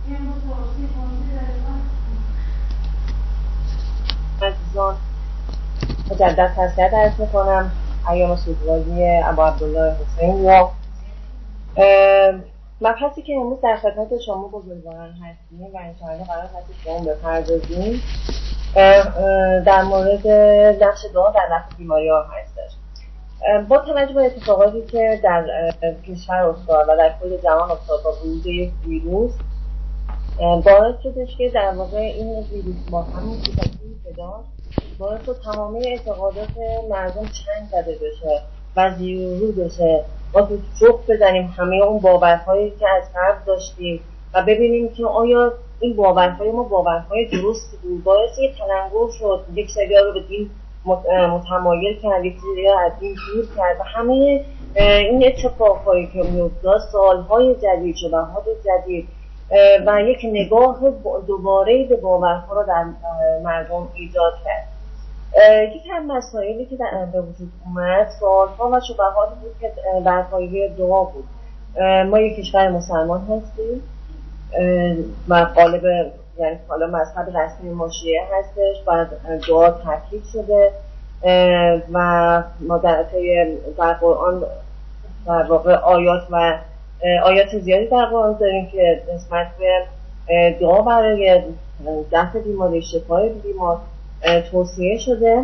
عزیزان مجدد تسلیت عرض میکنم ایام سوگواری ابا عبدالله حسین را. مبحثی که امروز در خدمت شما بزرگواران هستیم و انشاءالله قرار هست که اون بپردازیم در مورد نقش دعا در رفع بیماری‌ها هستش. با توجه به اتفاقاتی که در کشور افتاد و در کل جهان افتاد با ورود یک ویروس، باعث شدش که در واقع این ویروس با همین صفتی که داشت باعث شد تمام اعتقادات مردم چنگ زده بشه و زیر و رو بشه و تو جفت بزنیم همه اون باورهایی که از قبل داشتیم و ببینیم که آیا این باورهای ما باورهای درست بود. باعث یک تلنگر شد، یک سریا رو به دین متمایل کرد، یک سریا از دین دور کرد و همه این اتفاقهایی که می‌افتاد سالهای جدید، شبهات جدید و یک نگاه دوباره به باورها رو در مردم ایجاد کرد. یکی از مسائلی که به وجود اومد سوالها و شبهات بود که بر پایه دعا بود. ما یک کشور مسلمان هستیم و غالب یعنی حالا مذهب رسمی ما شیعه هستش و دعا تاکید شده و ما در قرآن در واقع آیات زیادی در قرآن داریم که نسبت به دعا برای دفع بیماری، شفای بیمار توصیه شده.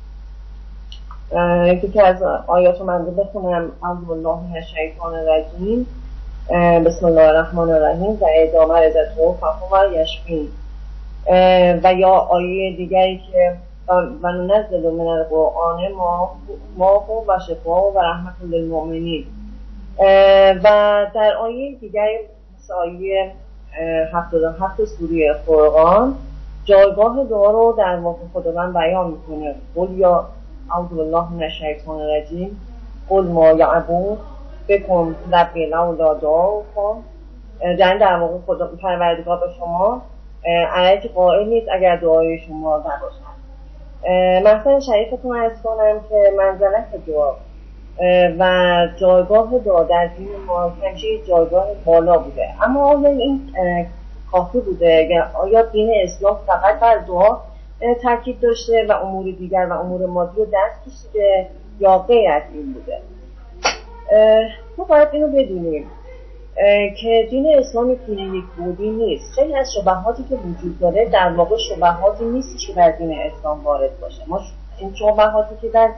یکی از آیات رو من بخونم: اعوذ بالله من الشیطان الرجیم بسم الله الرحمن الرحیم و اذا مرضت فهو یشفین. و یا آیه دیگری که و ننزل من القرآن ما هو و شفاء و رحمت للمؤمنین. و در آیه دیگری مثل آیه 77 سوره فرقان جایگاه دعا رو در واقع خداوند بیان میکنه: قل یا اعوذ بالله من الشیطان الرجیم قل ما یعبود بکن ربی لولا دعاؤکم. در واقع خدا پروردگار به شما علیک قائل نیست اگر دعای شما نباشد. مثلا شریفتون عرض کنم که منزلت دعا و جایگاه دعا در دین ما همیشه جایگاه بالا بوده، اما آیا این کافی بوده؟ آیا دین اسلام فقط بر دعا تاکید داشته و امور دیگر و امور مادی رو دست کشیده یا غیر از این بوده؟ ما باید اینو بدونیم که دین اسلام دین یک بودی نیست. خیلی از شبهاتی که وجود داره در واقع شبهاتی نیست که در دین اسلام وارد باشه. ما این شبهاتی که در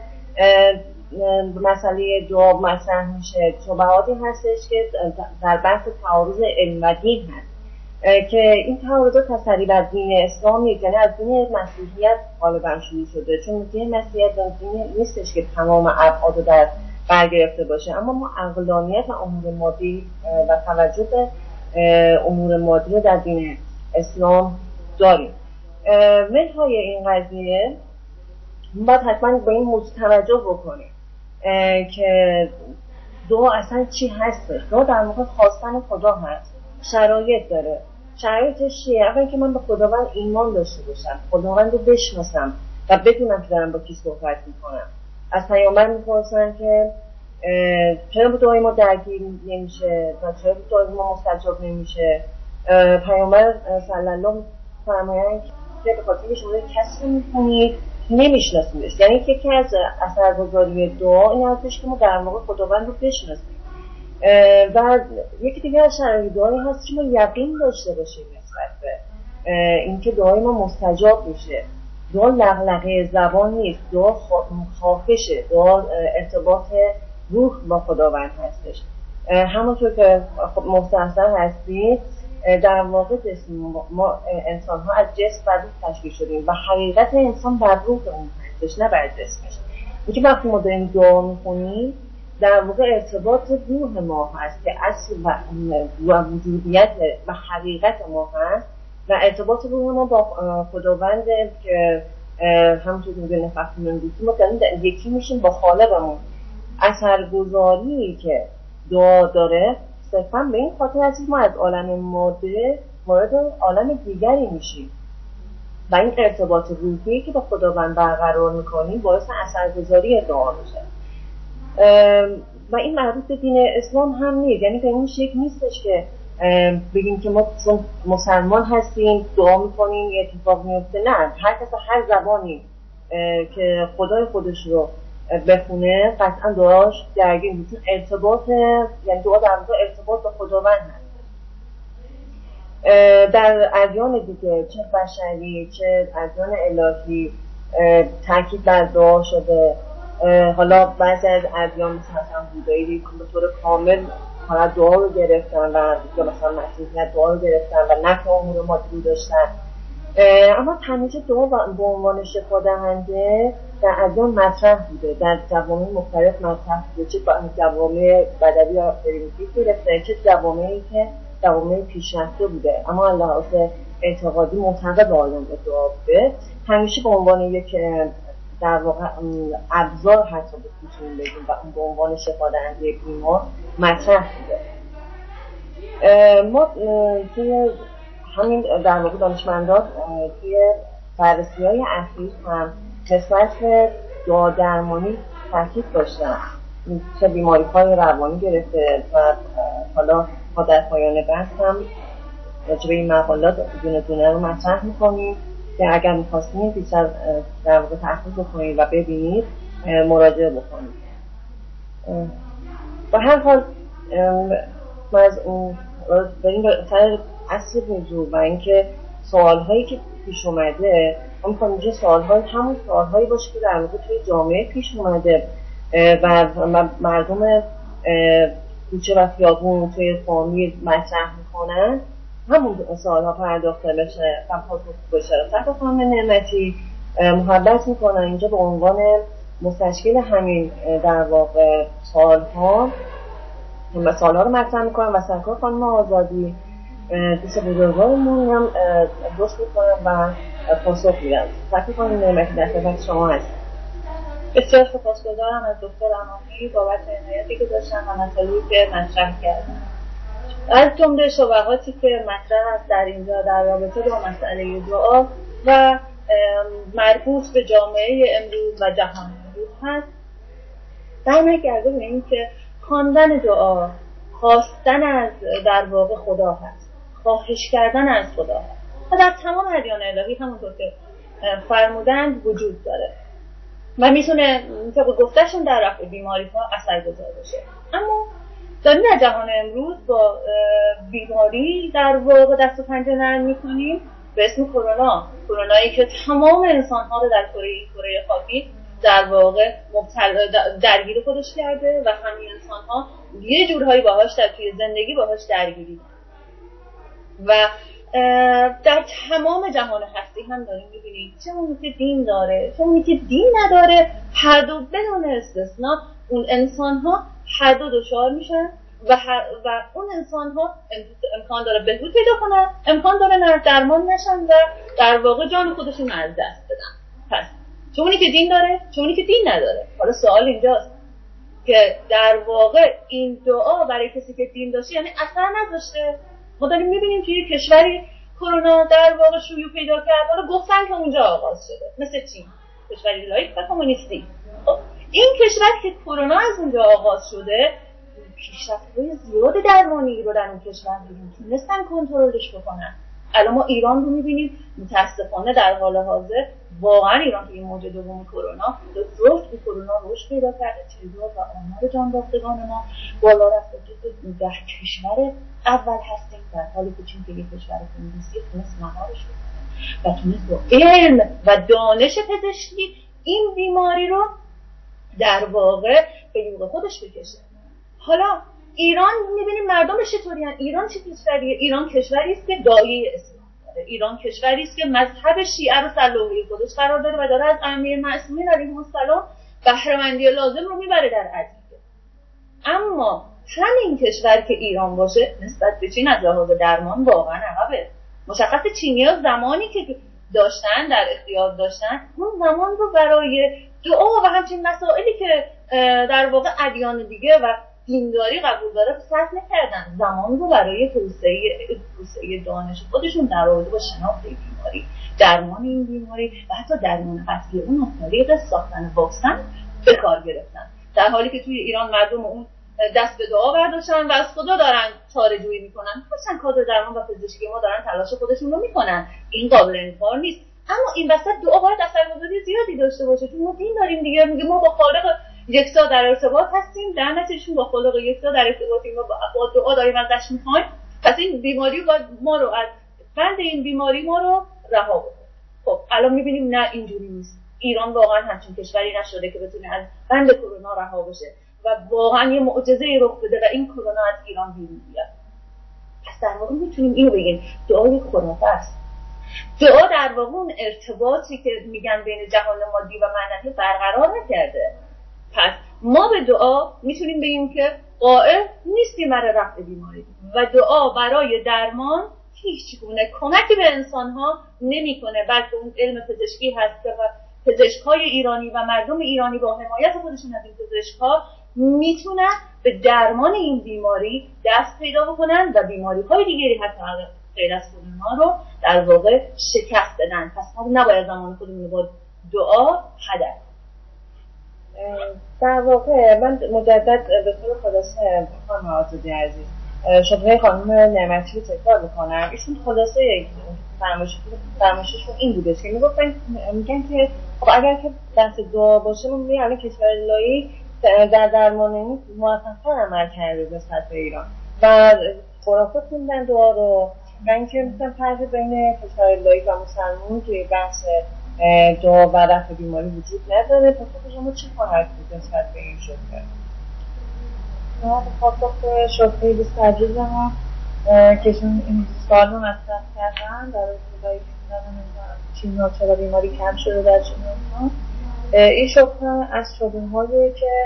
مسئله دعا مطرح میشه شبهاتی هستش که در بحث تعارض علم و دین هست که این تعارضات تسری بر دین اسلام نیست، یعنی از دین مسیحیت غالبا شروع شده، چون دین مسیحیت دین نیستش که تمام ابعاد رو در برگرفته باشه، اما ما عقلانیت و امور مادی و توجه به امور مادی رو در دین اسلام داریم. منهای این قضیه باید حتما به این موضوع توجه بکنیم که دعا اصلا چی هستش. دعا در واقع خواستن خدا هست، شرایط داره. شرایطش چیه؟ اول که من به خداوند ایمان داشته باشم، خداوند رو بشناسم و بدونم که دارم با کی صحبت میکنم. از پیامبر میپرسن که چرا دعای ما درگیر نمیشه و چرا دعای ما مستجاب نمیشه. پیامبر صلی الله فرمایند که به خاطر که شما کسی میکنید نمیشناسیمش، یعنی یکی از اثرگذاری دعا این هستش که ما در واقع خداوند رو بشناسیم. و یکی دیگه از شرایط دعایی هست که ما یقین داشته باشیم نسبت به اینکه دعای ما مستجاب میشه. دعا لغلقه زبان نیست، دعا خواهشه، دعا ارتباط روح با خداوند هستش. همونطور که مستحضر هستید در واقع ما انسان ها از جسم و روح تشکیل شدیم و حقیقت انسان بر روح اون هستش، نه بر جسمش. اینکه وقتی ما داریم دعا میکنیم در واقع ارتباط روح ما هست که اصل و وجودیت و حقیقت ما هست و ارتباط روح ما با خداوند که همونطور که میگه نفخت من روحی، ما داریم یکی میشیم با خالقمون. اثرگذاری که دعا داره صرفا به این خاطر هست ما از عالم ماده وارد عالم دیگری میشیم و این ارتباط روحی که با خداوند برقرار میکنیم باعث اثرگذاری دعا میشه. و این مربوط به دین اسلام هم نیست، یعنی به این شکل نیستش که بگیم که ما مسلمان هستیم دعا میکنیم یه اتفاق میفته. نه، هر کس هر زبانی که خدای خودش رو بخونه قطعا دعاش درگیر میشه. ارتباط، یعنی دعا در واقع ارتباط با خداوند هست. در ادیان دیگه چه بشری چه ادیان الهی تاکید بر دعا شده. حالا بعضی از ادیان مثلا بودایی به طور کامل فقط دعا رو گرفتن و یا مثلا مسیحیت دعا رو گرفتن و نفع امور مادی داشتن. اما تمیز دعا به عنوان شفا دهنده در ادیان مطرح بوده، در جوامع مختلف مطرح بوده، چه جوامع بدوی یا پریمیتیو گرفته چه جوامعی که جوامع پیشرفته بوده اما از لحاظ اعتقادی معتقد به آیان دعا بوده. همیشه به عنوان یک در واقع ابزار حتی بتونیم بگیم و اون به عنوان شفا دهنده بیمار مطرح بوده. ما توی همین در واقع دانشمندان توی بررسی‌های اخیر هم نسبت به دعا درمانی تاکید داشتن، چه بیماری‌های روانی گرفته و حالا ما در پایان بحث هم راجع به این مقالات دونه دونه رو مطرح می‌کنیم که اگر می‌خواستید بیشتر در واقع تحقیق بکنید و ببینید مراجعه بکنید. به هر حال ما از اون بریم سر اصل موضوع و اینکه سوال‌هایی که پیش اومده ما می‌خوایم اینجا سوال‌های همون سوال‌هایی باشه که در واقع توی جامعه پیش اومده و مردم کوچه و خیابون توی فامیل مطرح می‌کنن، همون سوال‌ها پرداخته بشه و پاسخ بشه. صرف خانم نعمتی محبت می‌کنن اینجا به عنوان مستشکل همین در واقع سوال‌ها رو مطرح می‌کنن و سرکار خانم آزادی دوست بزرگوارمون هم دوست می‌کنن و پاسخ میدن. سرکار خانم نعمتی در خدمت شما هست. بسیار سپاسگزارم از دکتر امامی بابت عنایتی که داشتن و مسائلی که مطرح کردن. از جمله شبهاتی که مطرح است در اینجا در رابطه با مسئله دعا و مربوط به جامعه امروز و جهان امروز هست، برمیگرده به این که خواندن دعا خواستن از در واقع خدا هست، خواهش کردن از خدا هست و در تمام ادیان الهی همونطور که فرمودند وجود داره و میتونه طبق گفتهشون در رفع بیماری ها اثرگذار باشه. اما داریم در جهان امروز با بیماری در واقع دست و پنجه نرم میکنیم به اسم کرونایی که تمام انسان ها رو در کره خاکی در واقع درگیر خودش کرده و همین انسان ها یه جورهایی باهاش توی زندگی باهاش درگیری و در تمام جهان هستی هم داریم می‌بینیم چه اونی که دین داره چه اونی که دین نداره، هر دو بدون استثنا اون انسان‌ها هر دو دچار میشن و اون انسان‌ها امکان داره بهبود پیدا کنن، امکان داره درمان نشن و در واقع جان خودشون از دست بدن. پس چه اونی که دین داره چه اونی که دین نداره. حالا سوال اینجاست که در واقع این دعا برای کسی که دین داشته یعنی اثر نذاشته. ما داریم میبینیم توی کشوری کرونا در واقع شیوع پیدا کرد، حالا گفتن که اونجا آغاز شده، مثل چین، کشوری لایک و کمونیستی. این کشور که کرونا از اونجا آغاز شده پیشرفت‌های زیاد درمانی رو در اون کشور دیدیم، تونستن کنترلش بکنن. الان ما ایران رو میبینیم متاسفانه در حال حاضر واقعا ایران توی موج دوم کرونا رشد به کرونا رشد پیدا کرده، تعداد و آمار جان باختگان ما بالا رفته که در کشور اول هستیم، در حالی که چون که یک کشور کمونیستی تونست مهارش بکنه و تونست با علم و دانش پزشکی این بیماری رو در واقع به یوغ خودش بکشه. حالا ایران می‌بینیم مردمش چطوری هستن. ایران چه کشوریه؟ ایران کشوری است که داعیه اسلام داره. ایران کشوری است که مذهب شیعه رو سر لوحه خودش قرار داره و داره از ائمه معصومین علیهم السلام بهره‌مندی لازم رو میبره در ادیان. اما همین کشور که ایران باشه نسبت به چین از لحاظ درمان واقعا عقبه. مشخص چینی‌ها زمانی که داشتن در اختیار داشتن اون زمان رو برای دعا و همچین مسائلی که در واقع ادیان دیگه و دینداری قبول داره صرف نکردن، زمان رو برای توسعه دانش خودشون در رابطه با شناخت بیماری، درمان این بیماری و حتی درمان قطعی اون از طریق ساختن واکسن به کار گرفتن. در حالی که توی ایران مردم اون دست به دعا برداشتن و از خدا دارن چاره‌جویی میکنن. مثلا کادر درمان و پزشکی ما دارن تلاش خودشون رو میکنن، این قابل انکار نیست. اما این وسط دعا باید اثرگذاری زیادی داشته باشه، چون ما دین داریم دیگه، میگه ما با خالق یکتا در ارتباط هستیم، در نتیجه با خالق یکتا در ارتباطیم و با دعا داریم ازش میخوایم. پس این بیماری باید ما رو از بند این بیماری ما رو رها بکنه. خب الان میبینیم نه اینجوری نیست. ایران واقعا همچین کشوری نشده که بتونه از بند کرونا رها بشه و واقعا یه معجزه‌ای رخ بده و این کرونا از ایران بیرون بیاد. پس در واقع میتونیم اینو بگیم دعای خرافه است. دعا در واقع اون ارتباطی که میگن بین جهان مادی و معنوی برقرار نکرده. پس ما به دعا میتونیم بگیم که قائل نیستیم برای رفع بیماری و دعا برای درمان هیچ گونه کمکی به انسان‌ها نمی‌کنه، بلکه اون علم پزشکی هست که پزشک‌های ایرانی و مردم ایرانی با حمایت خودشون از این پزشک‌ها میتونن به درمان این بیماری دست پیدا بکنن و بیماری‌های دیگری حتی غیر از کرونا رو در واقع شکست بدن. پس ما نباید زمان خودمون با دعا هدر. در واقع من مجدد به طور خلاصه خانم آزادی عزیز شبه خانم نعمتی رو تکرار بکنم. ایشون خلاصه فرمایششون این بودش که میگن که خب اگر که بحث دعا باشه ما میگیم الان کشور لایی در درمان موفق‌تر عمل کرده به سطح ایران و خرافه خوندن دعا رو و اینکه مثلا فرق بین کشور لایی و مسلمون که بحث دعا و رفع بیماری وجود نداره. پس شما چی خواهد بود نسبت به این شبهه؟ ما پاسخ شبهه بی‌تردید ما که چون این سوال رو مطرح کردن در ابتدای چین چرا بیماری کم شده در چین این شبهه از شبهه‌هایی که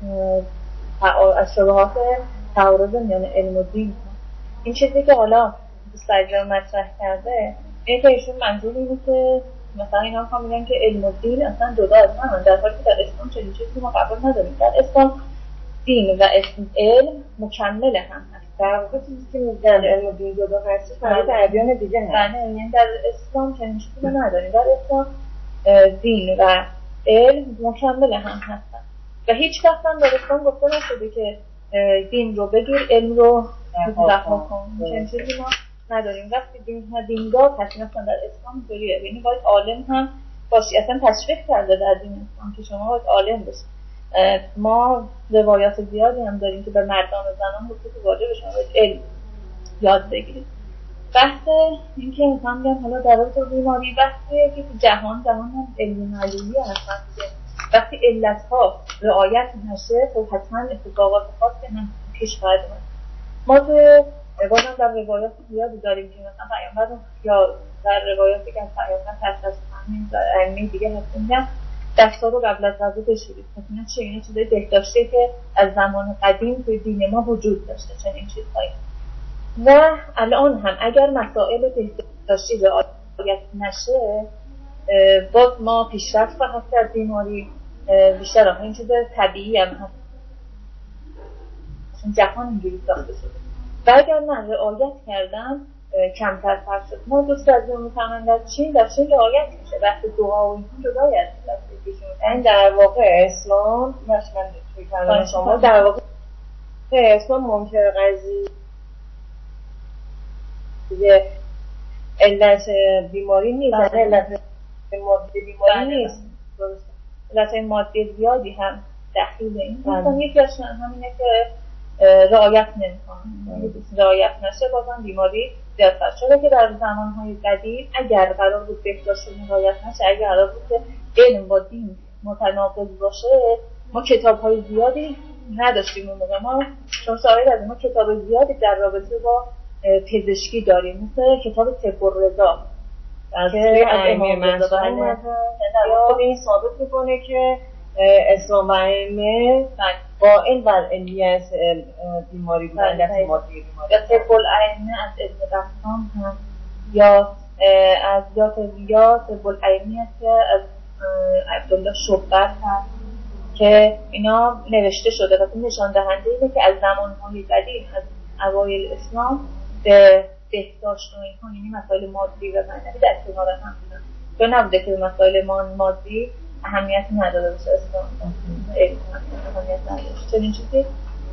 از شبهات تعارض میان علم و دین. این چیزی که حالا دوست‌عزیز مطرح کرده اینه که ایشون منظور اینه که مثلا اینا هم میگن که علم و دین اصلا جدا از هم، در حالی که در اسلام چنین چیزی ما قبول نداریم. در اسلام دین و علم مکمل هم هست. در واقع چیزی که میگن علم و دین جدا هست برای ادیان دیگه هست. یعنی در اسلام چنین چیزی نداریم. در اسلام دین و علم مکمل هم هستن و هیچ وقت هم در اسلام گفته نشده که دین رو بگیر علم رو رها کن. چنین چیزی ما نداریم. وقتی دیندار هستیم اصلا در اسلام داریه، یعنی باید عالم هم باشی. اصلا تشریح کرده در دین اسلام که شما باید عالم باشید. ما روایات زیادی هم داریم که به مردان و زنان گفته که واجب شما باید علم یاد بگیرید. بحث این که مثلا میگن حالا در رابطه بیماری بحثیه که جهان هم علمی معلومی هستن دیگه. وقتی علتها رعایت نشه خب حتما اتفاقات خاصی هم پیش خواهد اومد. ما بازم در روایات زیادی داریم که مثلا پیامبر یا در روایاتی که از پیامبر تشخیص در ائمه دیگه هست میگن دستا رو قبل از غذا بشورید. مثلا چه این چیزای بهداشتی که از زمان قدیم توی دین ما وجود داشته چنین چیزهایی. و الان هم اگر مسائل بهداشتی رعایت نشه باز ما پیشرفت خواهد کرد بیماری بیشتر. این چیز طبیعی هم هست چون جهان اینجوری ساخته شده و اگر نه رعایت کردن کمتر فرق شد. ما دوست از میفهمن در چین رعایت میشه. بحث دعا و این جدایی از این در واقع اسلام من توی کلام شما در واقع اسلام منکر قضیه علت بیماری نیست. علت مادی بیماری نیست. علت مادی زیادی هم دخیل این مثلا یکی از همینه که رعایت نمی‌کنن. رعایت نشه بازم بیماری زیادتر شده که در زمانهای قدیم اگر قرار بود بهداشت رعایت نشه، اگر قرار بود که علم با دین متناقض باشه، ما کتاب‌های زیادی نداشتیم اون موقع. ما چون شاید از ما کتاب زیادی در رابطه با پزشکی داریم، مثل کتاب طب الرضا از امام رضا خود این ثابت میکنه که اسلام و ائمه قائل بر علمیت بیماری بودن علت مادی بیماری. یا طب الائمه از ابن بطام هم یا از یا طب الائمه که از عبدالله شبر هست که اینا نوشته شده و نشان دهنده اینه که از زمانهای قدیم از اوایل اسلام به بهداشت و اینها یعنی مسائل مادی و معنوی در کنار هم بودن. تو نبوده که مسائل مادی اهمیتی نداده باشه اسلام اهمیت نداشت. چنین چیزی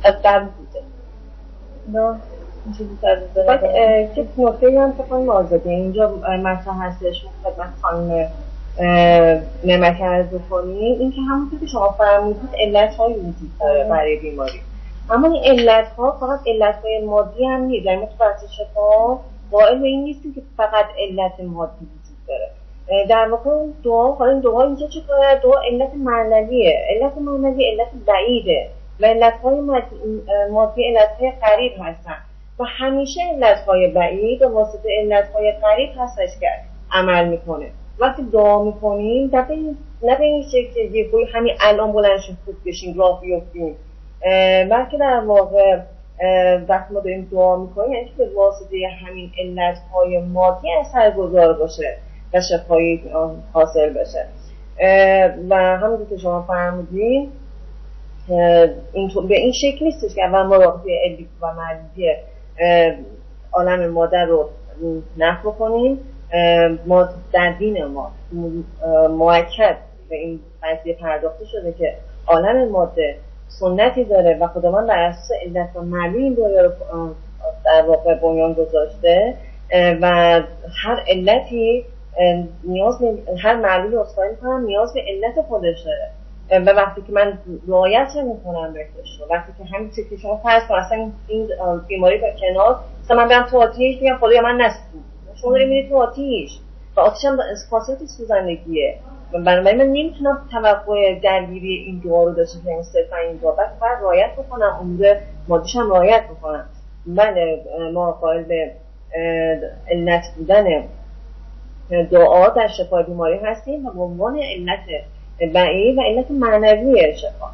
از قبل بوده. نه این چیزی تازه بعد که نکته‌ای هم که خانم آزاده اینجا مطرح هستش خدمت خانم نعمتی عرض کنیم، این که همونطور که شما فرمودید علت‌هایی وجود داره برای بیماری، اما این علت‌ها فقط علت‌های مادی هم نیست. یعنی ما تو بحث شفا قائل به این نیستیم که فقط علت مادی وجود داره. در واقع دعا، حالا این دعا اینجا چطوره؟ دعا علت معنویه، علت معنوی علت بعیده و علت‌های مادی علت‌های قریب هستن و همیشه علت‌های بعید و واسطه علت‌های قریب هستش که عمل میکنه. وقتی دعا میکنیم نه به این شکل یه گوی همین الان بلند شیم خود بشیم راه بیفتیم، بلکه در واقع وقتی ما داریم دعا میکنیم یعنی که به واسطه همین علت‌های مادی اثرگذار باشه و شفایی حاصل بشه. و همونطور که شما فرمودین به این شکل نیستش که اول ما راهی علی و معلولی عالم مادر رو نفی کنیم. ما در دین ما مؤکد به این قضیه پرداخته شده که عالم ماده سنتی داره و خداوند بر اساس علت و معلول این دنیا رو در واقع بنیان گذاشته و هر علتی هر معلول اصفایی میکنم نیاز به علت خودش داره و وقتی که من رعایت میکنم بهش رو، وقتی که همین چیزی که شما فرض کن اصلا این بیماری به کنار، مثلا من برم تو آتیش میگم خدایا من نسوزون، شما داری میری تو آتیش و آتیش هم خاصیت سوزندگیه، بنابراین من نمیتونم توقع درگیری این دعا رو داشته باشم صرفا این دعا، بلکه باید رعایت بکنم، امور مادیش هم رعایت بکنم. بله ما قائل به علت بودن دعا در شفای بیماری هستیم و به عنوان علت بعید و علت معنوی شفا.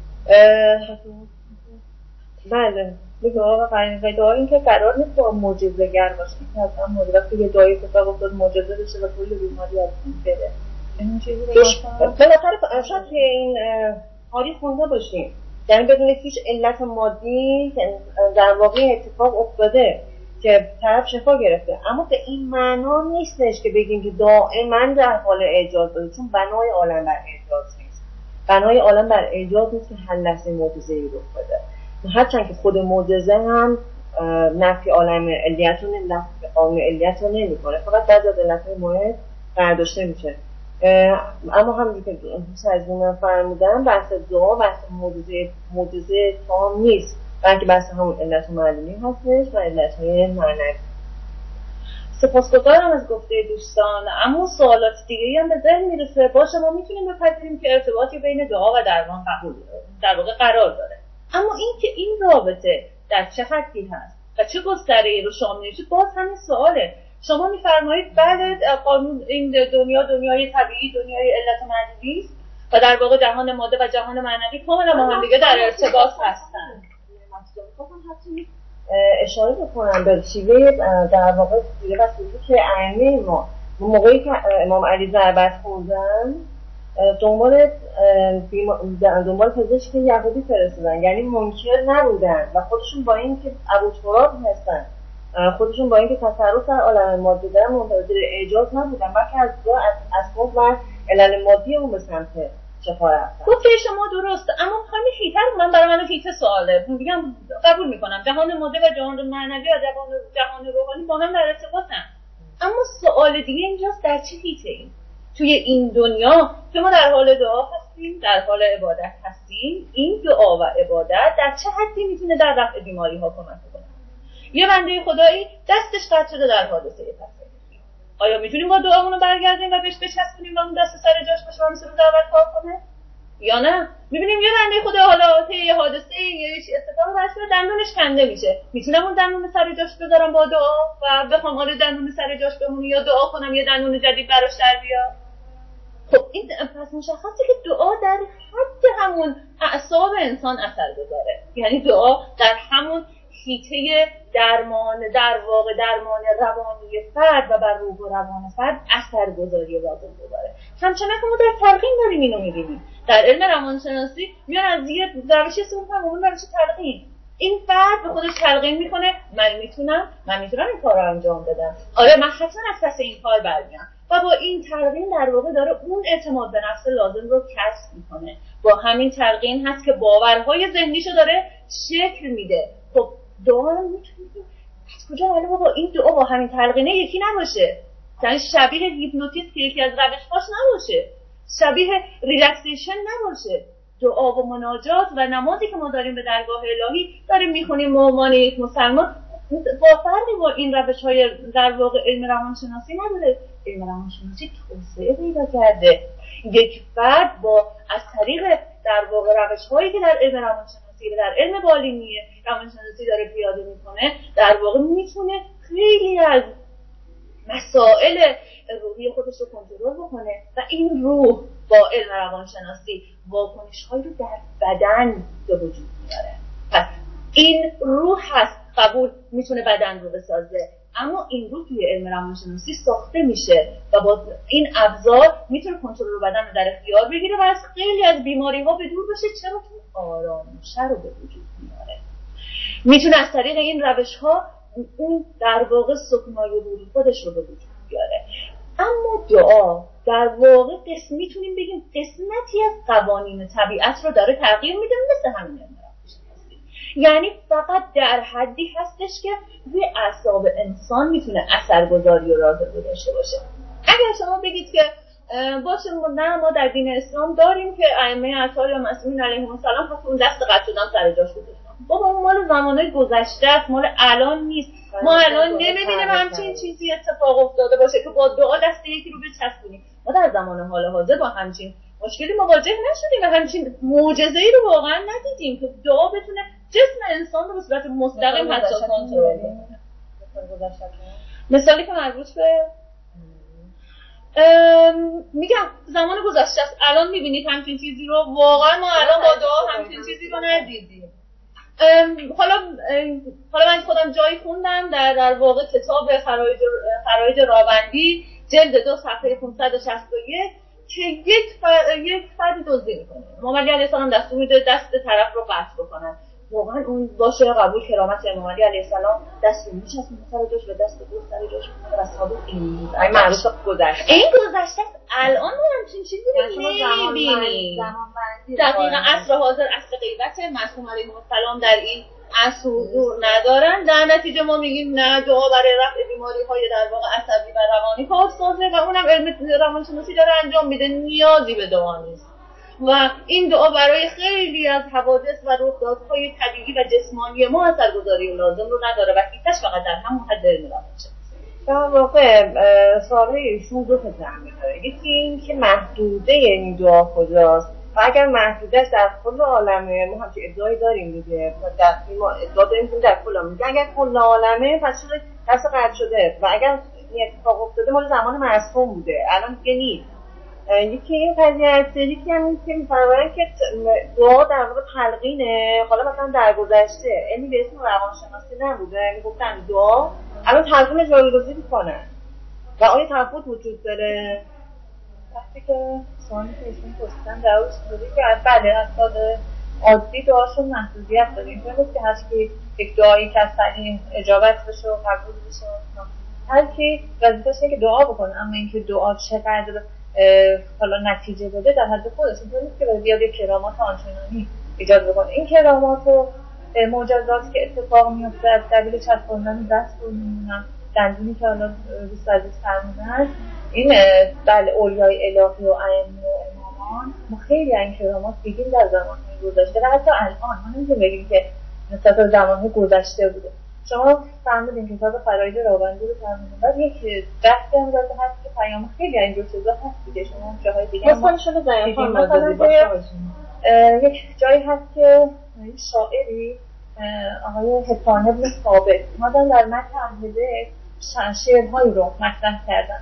بله دعا و قرینه دعا این که قرار نیست دعا معجزه‌گر باشه، که اصلا معجزه یه دعایی اتفاق افتاد معجزه بشه و کل بیماری از بین بره. این چیزی رو بالاخره شاید که این تاریخ خونده باشیم، یعنی بدون هیچ علت مادی در واقع اتفاق افتاده که طرف شفا گرفته، اما به این معنا نیستش که بگیم که دائما در حال اعجاز باشه، چون بنای عالم بر اعجاز نیست. بنای عالم بر اعجاز نیست که هر لحظه معجزه‌ای رخ بده. هرچند که خود معجزه هم نفی عالم علیت رو نمی‌کنه، فقط بعضی از علت‌های مهم برداشته میشه. اما همونجور که سازمان فرمودن بحث دعا بحث معجزه تام نیست، بلکه بحث همون علت معلومی هستش و علت‌های معنوی. سپاسگزارم از گفته دوستان. اما سوالات دیگه‌ای هم به ذهن میرسه. باشه ما میتونیم بپذیریم که ارتباطی بین دعا و درمان در واقع قرار داره، اما این که این رابطه در چه حدی هست و چه گستره‌ای رو شامل میشه باز همین سواله. شما میفرمایید بله قانون این دنیای طبیعی دنیای علت و معلولی است و در واقع جهان ماده و جهان معنوی کاملا با هم دیگه در ارتباط هستن. اشاره بکنم به شیوه در واقع شیوه و سلوک ائمه ما موقعی که امام علی ضربت خوردن دنبال پزشک یهودی فرستادن، یعنی منکر نبودن و خودشون با این که ابو تراب هستن، خودشون با اینکه تصرف در عالم ماده دارن منتظر اعجاز نبودن، بلکه از اسباب و علل مادی اون به سمت شفا رفتن. گفته شما درسته، اما همین هیتر من برای من هیتر سواله. میگم قبول میکنم جهان ماده و جهان معنوی و جهان روحانی با هم در ارتباطن، اما سوال دیگه اینجاست در چه هیتریم؟ توی این دنیا که ما در حال دعا هستیم، در حال عبادت هستیم، این دعا و عبادت در چه حدی میتونه در رفع بیماری ها کمک کنه؟ یه بنده خدایی دستش قطع شده در حادثه تصادفی، آیا میتونیم با دعامونو برگردیم و بهش بچسبونیم و اون دست سر جاش باشه و مثل رو دعوت کار کنه؟ یا نه میبینیم یه بنده خدا حالا یه حادثه یه اتفاقی براش دندونش کنده میشه، میتونم اون دندون سر جاش بذارم با دعا و بخوام آره دندون سر جاش بمونه یا دعا کنم یه دندون جدید براش در بیاد؟ خب این پس مشخصه که دعا در حد همون اعصاب انسان اثر گذاره، یعنی دعا در همون حیطه درمان در واقع درمان روانی فرد و بر روح و روان فرد اثرگذاری لازم داره. همچنان که ما در تلقین داریم اینو می‌بینیم، در علم روانشناسی میان از یه روش اون روش تلقین، این فرد به خودش تلقین میکنه من میتونم این کار رو انجام بدم، آره من حتما از پس این کار برمیام و با این تلقین در واقع داره اون اعتماد به نفس لازم رو کسب میکنه، با همین تلقین هست که باورهای ذهنیشو داره شکل میده. خب دعا رو میتونید از کجا معلومه بابا این دعا با همین تلقینه یکی نباشه؟ یعنی شبیه هیپنوتیزم که یکی از روش‌هاش نباشه، شبیه ریلکسیشن نباشه. دعا و مناجات و نمازی که ما داریم به درگاه الهی داریم میخونیم به عنوان یک مسلمان با فرقی با این روش‌های در واقع علم روانشناسی نداره. علم روانشناسی توسعه پیدا کرده. یک فرد با از طریق در واقع روش‌هایی که در علم روانشناسی و در علم بالینی روانشناسی داره پیاده میکنه در واقع میتونه خیلی از مسائل روحی خودش رو کنترل بکنه و این روح با علم روانشناسی واکنش‌هایی رو در بدن به وجود میاره. پس این روح هست، قبول میتونه بدن رو بسازه، اما این روح توی علم روانشناسی ساخته میشه و با این ابزار میتونه کنترل بدن رو در اختیار بگیره و از خیلی از بیماری‌ها به دور بشه. چرا؟ چون آرامش رو به وجود میاره. میتونه از طریق این روش‌ها اون در واقع سکونای روحی خودش رو به وجود بیاره. اما دعا در واقع میتونیم بگیم قسمتی از قوانین طبیعت رو داره تغییر میده، مثل همین یعنی فقط در حدی هستش که روی اعصاب انسان میتونه اثرگذاری و رازگو داشته باشه. اگر شما بگید که باشه نه ما در دین اسلام داریم که ائمه اطهار یا معصومین علیهم السلام حتی اون دست قطع شدن سر جاش گذاشتن، بابا اون مال زمانهای گذشته است، مال الان نیست. ما الان نمیبینیم همچین چیزی اتفاق افتاده باشه که با دعا دست یکی رو بچسبونیم. ما در زمان حال حاضر با همچین مشکلی مواجه نشدیم و همچین معجزه‌ای رو واقعا ندیدیم که دعا بتونه جسم انسان رو به صورت مستقیم حتی کنترل کنه. مثالی که مربوط به میگم زمان گذشته است، الان میبینید همچین چیزی رو واقعا ما الان با دعا همچین چیزی رو ندیدیم. حالا من خودم جایی خوندم در واقع کتاب خرایج راوندی جلد 2 صفحه 561 که یک فرد دزدی میکنه، امام علی علیه السلام دستور میده دست طرف رو قطع بکنن. واقعا اون باشه قبول کرامت امام علی علیه السلام دست رو میچسبونه سر جاش و دست رو سر جاش میکنه و ثابت این معروف گذشته. این گذشته الان ما همچین چیزی نمیبینیم. دقیقاً عصر حاضر عصر غیبت، معصوم علیه السلام در این عصر حضور ندارن. در نتیجه ما میگیم نه دعا برای رفع بیماری‌های در واقع عصبی و روانی کارسازه و اونم علم روانشناسی داره انجام میده، نیازی به دعا نیست. و این دعا برای خیلی از حوادث و رخدادهای طبیعی و جسمانی ما اثرگذاری لازم رو نداره و هیچ فقط در همون حد علم روانشناسی. در واقع سوالای ایشون دو تا جنبه داره. یکی این که محدوده این دعا کجاست و اگر محدودش در کل عالمه، ما همچین ادعایی داریم دیگه، ما ادعا داریم که در کل عالمه، اگر کل عالمه پس چرا دست قطع شده و اگر این اتفاق افتاده مال زمان معصوم بوده الان دیگه نیست. یکی این قضیه هست، یکی هم این که می‌فرمایند که دعا در واقع تلقینه. حالا مثلا در گذشته علمی به اسم روانشناسی نبوده، میگفتن دعا الان تلقین جایگزین می‌کنن و آیا تفاوت وجود داره؟ وقتی که سوالی که ایشون پرسیدن جوابش بوده که بله افراد عادی دعاشون محدودیت داره. اینطور نیست که هر کی یک دعایی که از طریق اجابت بشه و قبول بشه، هر کی وظیفه‌ش اینه که دعا بکنه، اما اینکه دعا چقدر حالا نتیجه بده در حد خودش. اینطور نیست که بیاد یک کرامات آنچنانی ایجاد بکنه. این کرامات و معجزاتی که اتفاق میفته از دلیل چسباندن دست و نمیدونم دندونی که حالا دوست عزیز فرمودن، این بله اولیای الهی و ائمه و امامان، ما خیلی این کرامات دیدیم در زمان‌های گذشته و حتی الان. ما نمی‌تونیم بگیم که مثلا زمان‌های گذشته بوده. شما فهمیدین کتاب خرایج راوندی رو فهمیدین، بعد یک بحثی هم داره هست که پیام خیلی اینجور چیزا هست دیگه. شما جاهای دیگه مثلا یک جایی هست که شاعری آقای حسان ابن ثابت اومدن در متن احمده شعرهایی رو مطرح کردن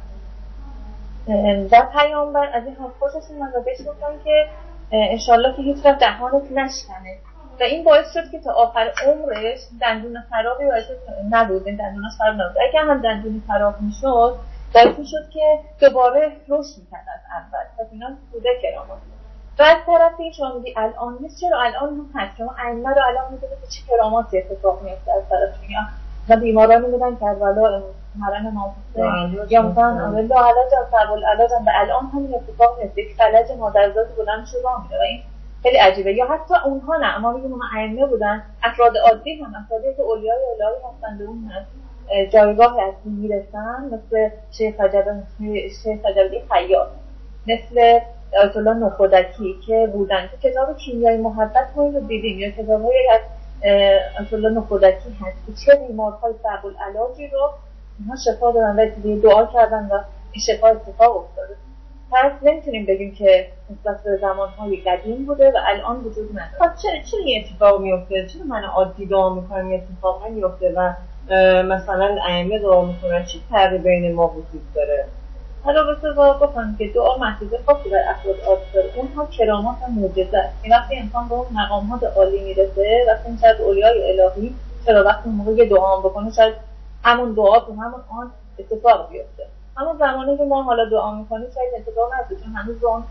و پیامبر از این حرف خوششون اومد و بهش گفتن که انشالله که هیچ وقت دهانت نشکنه و این باعث شد که تا آخر عمرش دندون خرابی باعث نبود، این دندوناش خراب نبود. اگه هم دندونی خراب میشد باعث میشد که دوباره رشد میکرد از اول. پس اینا بوده کرامات. و از طرفی شما میگی الان نیست، چرا الان هم هست؟ شما ائمه رو الان میگید که چه کراماتی اتفاق میفته از طرف دنیا و بیمارانی میدن کربلا حرم امام حسین یا مثلا الله علاج از سبل علاج و الان همین اتفاق میفته. یک فلج مادرزاد بلند شده میره و این خیلی عجیبه. یا حتی اونها نه، ما میگیم اونها ائمه بودن، افراد عادی هم، افرادی که اولیای الهی هستن، به اون جایگاه هستی میرسن، مثل شیخ رجب خیاط، مثل آیت الله نخودکی که بودن که کتاب کیمیای محبت ما رو دیدیم، یا کتاب‌های از آیت الله نخودکی هست که چه بیمارهای صعب العلاجی رو اینها شفا دادن و دعا کردن و این شفا اتفاق افتاده. پس نمیتونیم بگیم که نسبت به زمانهای قدیم بوده و الان وجود نداره. پس چرا این اتفاق میفته؟ چرا من عادی دعا میکنم این اتفاق نمیفته و مثلا ائمه دعا میکنن؟ چی فرقی بین ما وجود داره؟ حالا بسه گفتم که دعا محدوده خاصی در افراد عادی داره، اونها کرامات و معجزه است. این وقتی انسان به اون مقامات عالی میرسه، وقتی این شاید اولیای الهی، چرا وقتی اون موقع دعا بکنه شاید همون دعا تو همون آن اتفاق بیفته. همون زمانی که ما حالا دعا میکنیم شاید اتفاق نیفته، چون هنوز اون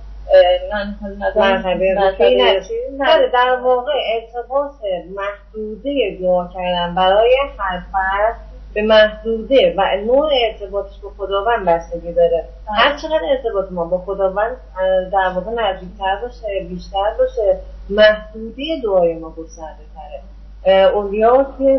مرتبه در واقع ارتباط محدوده دعا کردن برای هر فرد به محدوده و نوع ارتباطش با خداوند بستگی داره. هر چقدر ارتباط ما با خداوند در واقع نزدیکتر باشه، بیشتر باشه، محدوده دعای ما گسترده تره. اولیا که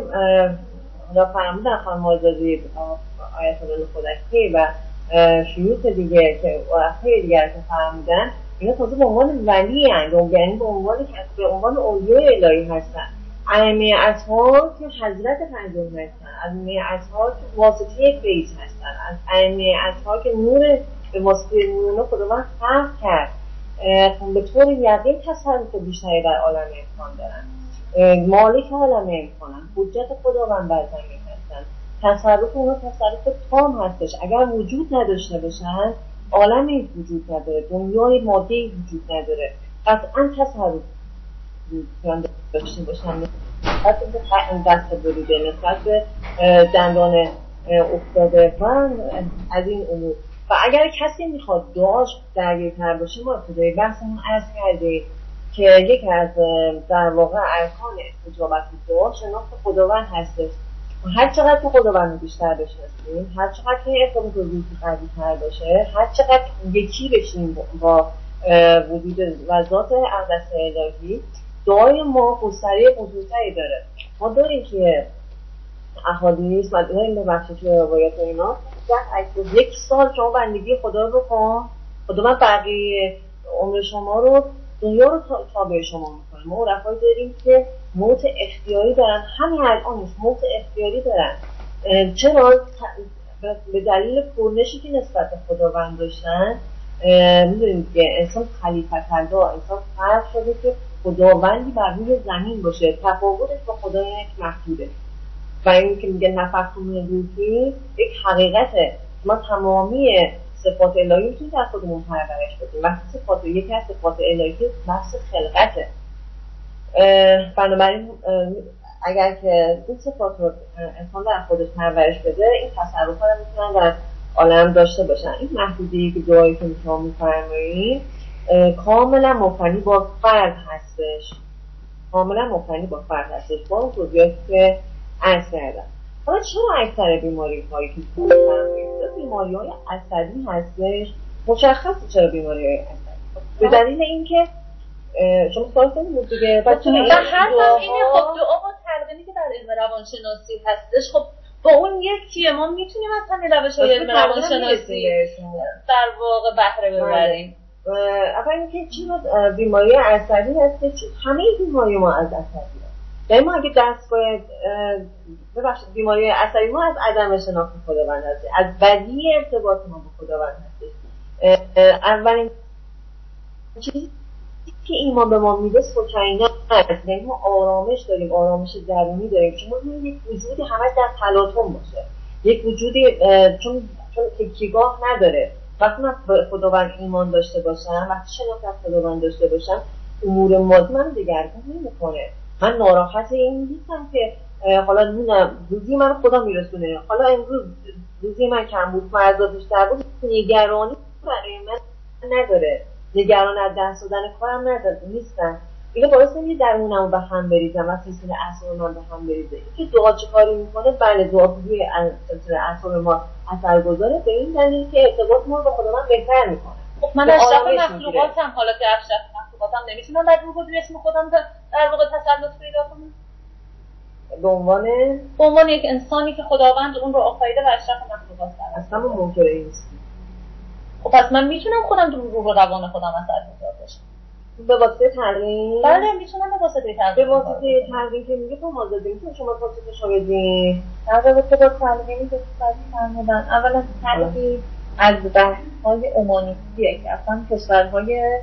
فرمودن خانم آزادی، آیت الله خودکی و شیوخ دیگه که وقتی دیگر که فرمودن، اینا تازه به عنوان ولی هستند، یعنی به عنوان اولیای الهی هستن. ائمه اطهار که حضرت پنجم هستن، ائمه اطهار که واسطه بیت هستن، ائمه اطهار که نور به واسطه نور خداوند خلق کرد، به طور یقین تصرف بیشتری در عالم امکان دارن، مالک عالم امکانن، حجت خداوند بر زمین هستن. تصرف اونا تصرف تام هستش. اگر وجود نداشته باشن عالمی وجود نداره، دنیای مادی وجود نداره. قطعا تصرف وجود داشته باشن نسبت به دست بریده، نسبت به دندان افتاده و از این امور. و اگر کسی میخواد دعاش درگیرتر باشه، ما ابتدای بحثمون عرض کردیم که یکی از در واقع ارکان استجابت دعا شناخت خداوند هستش. هر چقدر که خداوند بیشتر بشناسیم، هر چقدر که ارتباط روحی قوی‌تر باشه، هر چقدر یکی بشیم با وجود و ذات اقدس الهی، دعای ما گستره بزرگتری داره. ما داریم که احادیث و داریم به بخشش روایات اینا در 1 سال شما بندگی خدا رو بکن، خداوند بقیه عمر شما رو، دنیا رو تابع شما میکنه. ما عرفایی داریم که موت اختیاری دارن، همین الانش موت اختیاری دارن. چرا؟ به دلیل پرنشی که نسبت به خداوند داشتن. میدونیم که انسان خلیفت الله، انسان فرض شده که خداوندی بر روی زمین باشه، تفاوتش با خدا یک محدوده. و این که میگه نفخت من روحی یک حقیقته. ما تمامی صفات الهی رو در خودمون پرورش بدیم. وقتی یکی از صفات الهی بحث خلقته. بنابراین اگر که این صفات رو انسان در خودش پرورش بده، این تصرف ها رو میتونن در عالم داشته باشن. این محدودی که دعایی که میتونم میفرماییم کاملا مفنی با فرد هستش، کاملا مفنی با فرد هستش، با اون توضیحاتی که عرض کردم. حالا چرا اکثر بیماری هایی که بیماری های عصبی هستش؟ مشخصه چرا بیماری های عصبی؟ به دلیل اینکه شما سوال کنید دیگه بتونه این حرفم اینه. خب دعا با تلقینی که در علم روانشناسی هستش، خب با اون یکیه، ما میتونیم از همین روش‌های علم روانشناسی در واقع بهره ببریم. اول اینکه چرا بیماری عصبی هستش؟ همه بیماری ما از عصبی هست. یعنی ما اگه دست باید ببخشید بیماری عصبی ما از عدم شناخت خداوند هست، از بدی ارتباط ما با خداوند هست. اولین چیزی که ایمان به ما میده سکینه هست، یعنی ما آرامش داریم، آرامش درونی داریم. شما یک وجودی همه در تلاطم باشه، یک وجودی چون تکیه‌گاه نداره. وقتی من به خداوند ایمان داشته باشم، وقتی شناخت از خداوند داشته باشم، امور مادی من دگرگون نمی‌کنه. من ناراحت این نیستم که حالا روزی من خدا میرسونه، حالا امروز روزی من کم بود، فردا بیشتر بود، نگرانی برای من نداره، نگران از دست دادن کارم نیستم. اینو باعث نمیشه درونمو به هم بریزم و سلسله اعصاب من به هم بریزه. اینکه دعا چه کاری میکنه؟ بله، دعا روی سلسله اعصاب ما اثر گذاره، به این دلیل که ارتباط ما با خداوند بهتر میکنه. من اشرف مخلوقاتم، حالا که اشرف مخلوقاتم نمیتونم در روی اسم خودم در واقع تسلط پیدا کنم به عنوان یک انسانی که خداوند اون رو آفریده و اشرف مخلوقات کرده. اصلا ممکنه نیست. خب پس من میتونم خودم رو روان خودم اثر بذارم به واسطه تلقین؟ بله میتونم به واسطه تلقین. به واسطه تلقین که میگه تو آزاده میتونی شما پاسخشو بدین. در رابطه با تلقینی که فرمودن، اولا تلقین از بحث‌های اومانیستیه که اصلا کشورهای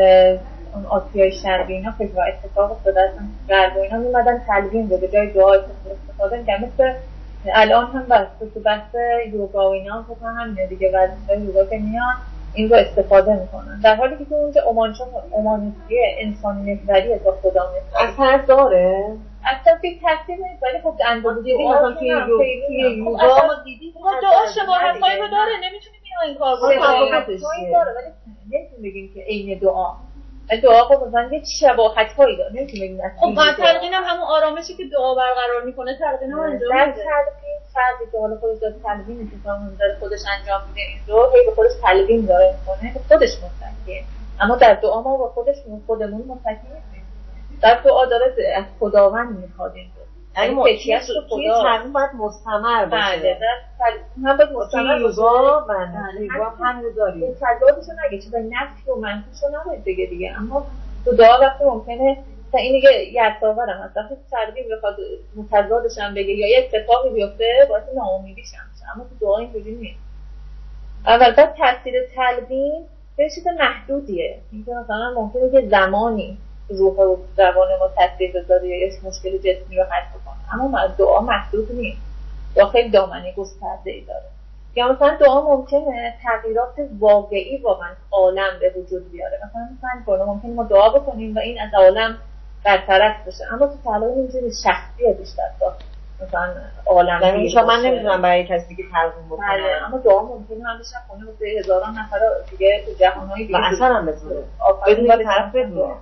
آسیای شرقی اینا فکر و اتفاق افتاده اصلا غرب و اینا میمدن تلقین رو به جای دعا استفاده می‌کردن. مثل الان هم بحث یوگا و اینا هم همینه دیگه، ورزش‌های یوگا که میان این رو استفاده میکنن، در حالی که اونجا اومانیستیه، انسانی محوریه تا خدا محوری اثر داره؟ اصلا فکر تاثیر نیست، ولی خب اندازه دیدی مثلا توی یوگا دیدی دعا شباهت‌هایی رو داره، نمی‌تونیم این کار بکنیم داره، ولی نمی‌تونیم بگیم که عین دعا خب مثلا یه شباهت‌هایی داره، نمی‌تونیم بگیم خب تلقین هم همون آرامشی که دعا برقرار میکنه تلقین هم انجام میده. تلقین فردی که حالا خودش داره تلقین میکنه، داره خودش انجام میده این رو، هی به خودش تلقین داره میکنه، خودش متکیه. اما در دعا ما با خودمون متکی نیستیم. در دعا داره از خداوند میخواد این رو، یعنی متکیش رو خدا تلقین باید مستمر باشه. بله هم باید مستمر باشه. یوگا هم داریم تضادشو نگه، چیزای نفی و منفیشو نباید بگه دیگه، اما تو دعا وقتی ممکنه تا این دیگه یرساورم هست وقتی تلقین بخواد متضادش هم بگه یا یه اتفاقی بیفته باید ناامیدیش هم میشه، اما تو دعا اینجوری نیست. اول بعد تاثیر تلقین به چیز محدودیه، اینکه مثلا ممکنه که زمانی روح و روان ما تاثیر بذاره یا یه مشکل جسمی رو حل کنه، اما دعا محدود نیست، دعا خیلی دامنه گسترده‌ای داره. یا مثلا دعا ممکنه تغییرات واقعی واقعا عالم به وجود بیاره، مثلا ممکنه ما دعا بکنیم و این از عالم برطرف بشه، اما تو تعالی اینجوری شخصیه بیشتر تا مثلا عالم. یعنی شما من نمیتونم برای کسی که تلقین بکنم. بله، اما دعا ممکنه من بشم خونه واسه هزاران نفر دیگه تو جهان‌های دیگه اصلا هم بذاره بدون طرف بدونه.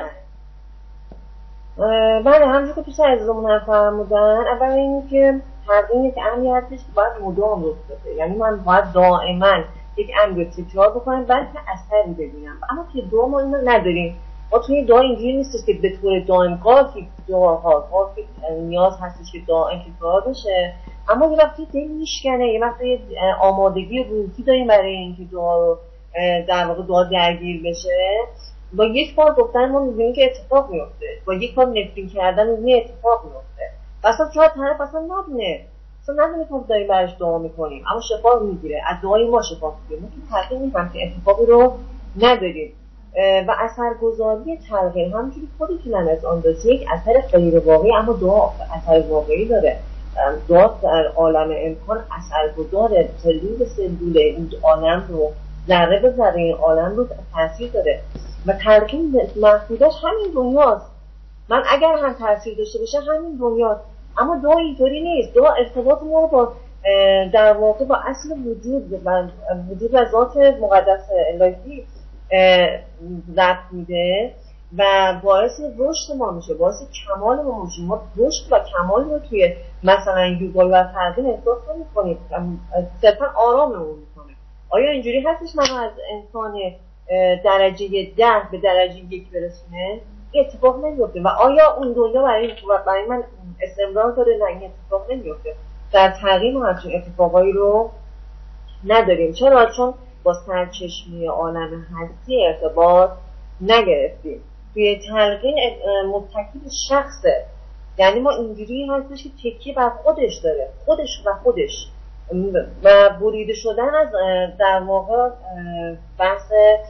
بله همونجور که پیش عزیزمون هم فرمودن، اول این که تلقین که امری هستش که باید مدام رخ بده، یعنی من باید دائما یک امر رو تکرار بکنم بعد که اثری ببینم، اما توی دعا ما اینو نداریم. ما توی دعا اینجوری نیستش که به طور دائم قاطی دعاها نیاز هستش که دائم تکرار بشه، اما یه وقتی دل میشکنه، یه وقتی آمادگی روحی داریم برای اینکه دعا رو در واقع دعا درگیر بشه، با یک بار گفتن ما می‌بینیم که اتفاق میفته، با یک بار نفرین کردن می‌بینیم اتفاق میفته. اصلا شاید طرف اصلا ندونه که داریم برش دعا میکنیم اما شفا میگیره، از دعای ما شفا میگیره. ما که تلقین همچین اتفاقی رو نداریم و اثرگذاری تلقین همونجوری خودتون از آن داشت یک اثر غیر واقعی، اما دعا اثر واقعی داره. دعا در عالم امکان اثرگذاره، سلول به سلول این عالم رو، ذره به ذره این عالم رو تاثیر داره و تلقین محدودش همین دنیاست. من اگر هم تاثیر داشته باشه همین دنیاست، اما دعا اینطوری نیست. دعا ارتباط ما رو با در واقع با اصل وجود و ذات مقدس الهی ضبط میده و باعث رشد ما میشه، باعث کمال ما میشه. ما رشد و کمال رو توی مثلا یوگا و تلقین احساس نمی‌کنیم، صرفا آراممون میکنه. آیا اینجوری هستش من از انسان درجه 10 به درجه 1 برسونه؟ این اتفاق نمیفته. و آیا اون دنیا برای من استمرار داره؟ نه، این اتفاق نمیفته. در تلقین ما همچین اتفاقایی رو نداریم. چرا؟ چون با سرچشمه عالم هستی ارتباط نگرفتیم. توی تلقین متکی به شخصه، یعنی ما اینجوری هستش که تکیه بر خودش داره، خودش و بریده شدن از در واقع بحث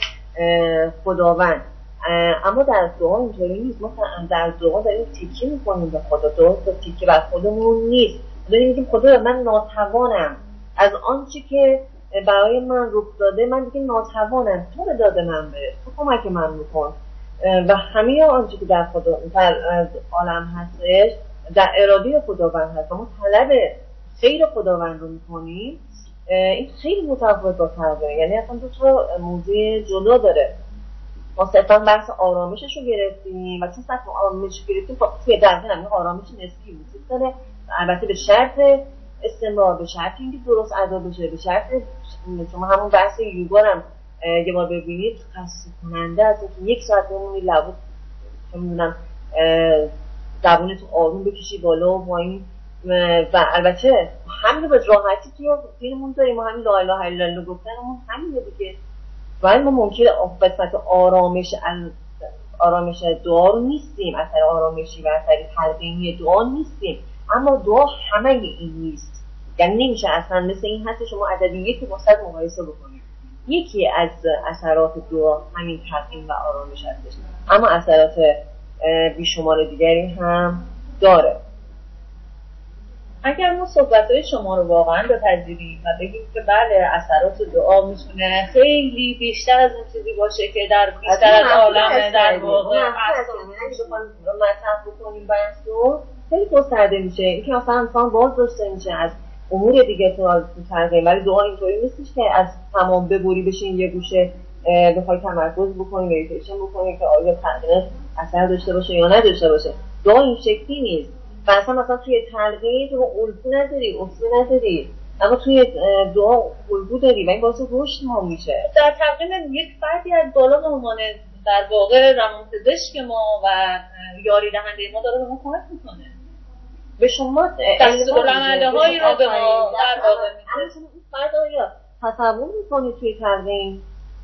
خداوند. اما در دعا اینطوری نیست. ما در دعا داریم تکیه میکنیم به خدا، دعا تکیه بر خودمون نیست. داریم میگیم خدا من ناتوانم، از آنچه که برای من رخ داده من دیگه ناتوانم، تو رو داده من بره، تو کمک من بکن. و همه آنچه که در خدا در عالم هستش در اراده خداوند هست. ما طلب خیر خداوند رو میکنیم. این خیلی متفاوت با تلقین، یعنی اصلا دو تا موضوع جدا داره. ما صرفا بحث آرامشش رو گرفتیم و چون صرفا آرامش گرفتیم توی تلقین هم آرامش نسبی وجود داره، البته به شرط استمرار، به شرط اینکه درست ادا بشه، به شرط شما همون بحث یوگا هم یه بار ببینید خسته کننده است که یک ساعت بمونید لابد نمیدونم زبونتون آروم بکشی بالا و پایین و البته همین به راحتی توی دینمون داریم و همین لا اله الا الله گفتنمون همینه دیگه. ولی ما ممکنه قسمت آرامش دعا رو نیستیم، اثر آرامشی و اثر تلقینی دعا نیستیم، اما دعا همه این نیست. یعنی نمیشه اصلا مثل این هست شما عدد یک با 100 مقایسه بکنید. یکی از اثرات دعا همین تلقین و آرامش هستش، اما اثرات بیشمار دیگری هم داره. اگر ما صحبت‌های شما رو واقعا بپذیریم و بگیم که بله اثرات دعا میتونه خیلی بیشتر از اون چیزی باشه که در بیشتر از عالم در واقع مطرح بکنیم بحثو خیلی گسترده میشه. اینکه اصلا انسان باز داشته میشه از امور دیگه تو تلقین، ولی دعا اینطوری نیستش که از تمام ببری بشین یه گوشه بخوای تمرکز بکنی مدیتیشن بکنی که آیا تلقین اثر داشته باشه یا نداشته باشه. دعا این شکلی نیست. و اصلا مثلا توی تلقین تو الگو نداری، اصول نداری، اما توی دعا الگو داری و این باعث رشد ما میشه. در تلقین یک فردی از بالا به عنوان در واقع روانپزشک ما و یاری دهنده ما داره به ما کمک میکنه، به شما دستورالعمل‌هایی رو به ما در واقع میده. این فرد آیا تصور میکنی توی تلقین؟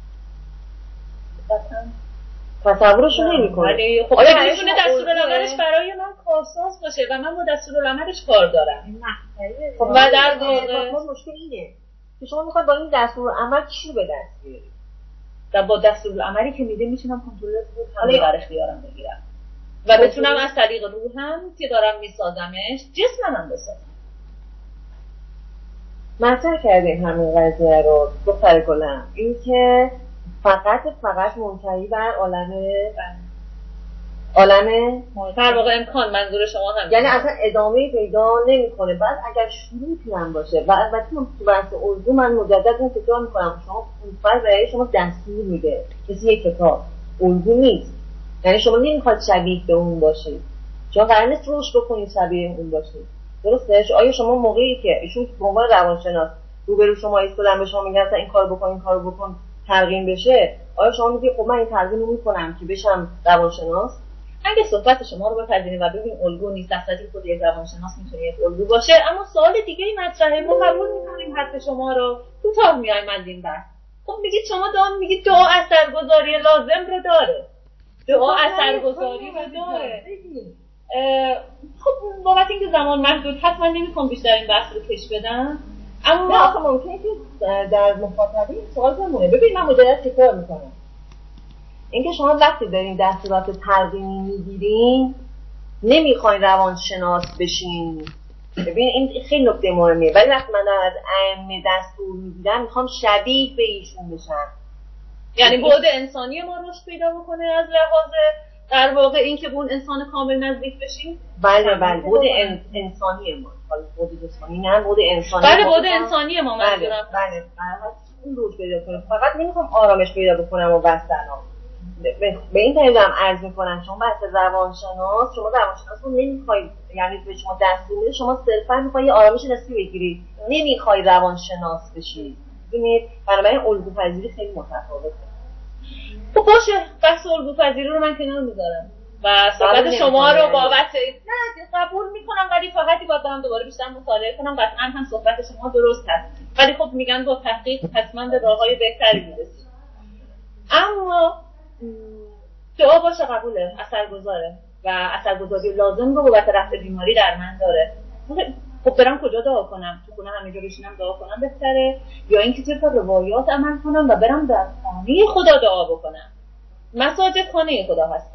تصورشو نمی‌کنه. خب آیا میتونه دستورالعملش برای من کارساز باشه و من با دستورالعملش کار دارم؟ خب و در واقع مشکل اینه که شما میخواید با این دستورالعمل چی به دست بیارید؟ و با دستورالعملی که میده میتونم کنترل روحم در اختیارم بگیرم و بتونم از طریق روحم که دارم میسازمش جسمم هم بسازم. مطرح کردیم همین قضیه رو دختر گلم، این که فقط منتهی بر عالم در واقع امکان، منظور شما هم یعنی اصلا ادامه پیدا نمیکنه. بعد اگر شروطی هم باشه و البته تو بحث اردو من مجدد این تکرار میکنم، شما فرض برای شما دستور میده مثل یک کتاب، اردو نیست. یعنی شما نمیخواد شبیه به اون باشید، شما قرار نیست روش بکنید شبیه اون باشید، درسته؟ آیا شما موقعی که ایشون به عنوان روانشناس روبرو شما ایستادن به شما میگن این کارو بکن این کارو بکن تلقین بشه، آیا شما میگید خب من این تلقین رو میکنم که بشم روانشناس؟ اگه صحبت شما رو بپذیریم و ببینیم الگو نیست، در صورتی خود یک روانشناس میتونه یک الگو باشه، اما سوال دیگه ای مطرحه. ما قبول میکنیم حرف شما رو، کوتاه میایم از این بحث. خب میگید شما میگید دعا اثرگذاری لازم رو داره، دعا اثرگذاری رو داره. خب بابت اینکه زمان محدود هست من نمیخوام بیشتر این بحث رو کش بدم، اما آخه ممکنه که در مخاطبین سوال بمونه. ببین من مجدد تکرار میکنم، اینکه شما وقتی دارین دستورات تلقینی میگیرین نمیخواین روانشناس بشین. ببین این خیلی نکته مهمه. ولی وقتی من از ائمه دستور میگیرم میخوام شبیه به ایشون بشم، یعنی بعد انسانی ما رشد پیدا بکنه از لحاظ در واقع این که به اون انسان کامل نزدیک بشیم. بله بعد انسانی ما، حالا بعد جسمانی نه، بعد انسانی. بله بعد انسانی ما منظورم. بله اون رشد پیدا کنه. فقط نمیخوام آرامش پیدا بکنم و بس سلام. به این طریق هم عرض میکنم شما بحث روانشناس، شما روانشناس رو نمیخواید، یعنی به شما دستور میده شما صرفا میخواید آرامش نسبی بگیرید، نمیخواید روانشناس بشید. ببینید بنابراین الگوپذیری خیلی متفاوته. خب باشه، بحث الگوپذیری رو من کنار میذارم و صحبت شما رو بابت نه قبول میکنم، ولی تا حدی باید هم دوباره بیشتر مطالعه کنم. قطعا هم صحبت شما درست هست، ولی خب میگن با تحقیق حتما به راههای بهتری میرسید. اما دعا باشه قبوله، اثرگذاره و اثرگذاری لازم رو بابت رفع بیماری در من داره. خب برم کجا دعا کنم؟ تو خونه همینجا بشینم دعا کنم بهتره، یا اینکه طبق روایات عمل کنم و برم در خانه خدا دعا بکنم؟ مساجد خانه خدا هستن،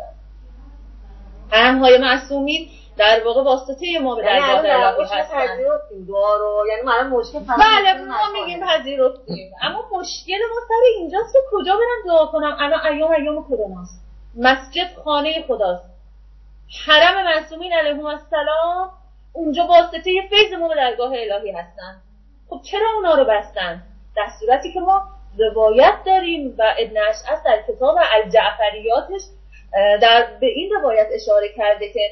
حرم‌های معصومین در واقع واسطه ما به درگاه الهی هستن. دعا رو یعنی من مشکل بله ما میگیم پذیرفتیم، اما مشکل ما سر اینجاست که کجا برم دعا کنم؟ الان ایام کروناست، مسجد خانه خداست، حرم معصومین علیهم السلام اونجا واسطه فیض ما به درگاه الهی هستن. خب چرا اونا رو بستن؟ در صورتی که ما روایت داریم و ابن اشعث در کتاب الجعفریاتش به این روایت اشاره کرده که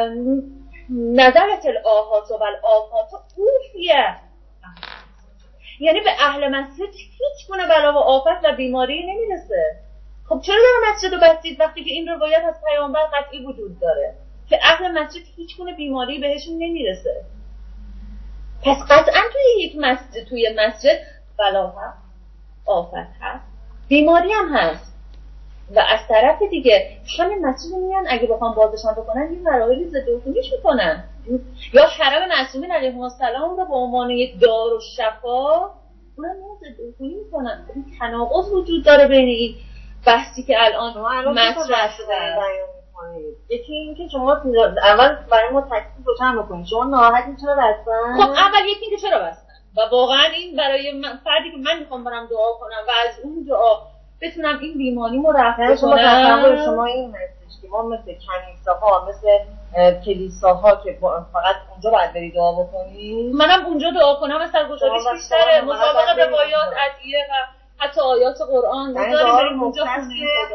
نظرت الآهات و الآفات اوفیه، یعنی به اهل مسجد هیچ گونه بلا و آفت و بیماری نمیرسه. خب چرا در مسجد رو بستید وقتی که این روایت از پیامبر قطعی وجود داره که اهل مسجد هیچ گونه بیماری بهشون نمیرسه؟ پس قطعا توی مسجد بلا هست، آفت هست، بیماری هم هست. و از طرف دیگه همین مسجد میان اگه بخوام بازشان بکنن یه مراحلی ضد عفونیش میکنن، یا حرم معصومین علیهم السلام رو به عنوان یک دار و شفا اونم ضد عفونی میکنن. این تناقض وجود داره بین این بحثی که الان مطرح شده. یکی این که شما اول برای ما تکلیف روشن بکنید، شما ناراحتین چرا بستن؟ خب اول یکی این که چرا بستن و واقعا این برای فردی که من میخوام برم دعا کنم و از اون دعا بتونم این بیماریمو رفع کنم. شما تصور شما این هستش که ما مثل کنیساها، مثل کلیساها که فقط اونجا باید بری دعا بکنی، منم اونجا دعا کنم اثرگذاریش بیشتره، مطابق روایات، ادعیه و حتی آیات قرآن بذاریم بریم اونجا خونه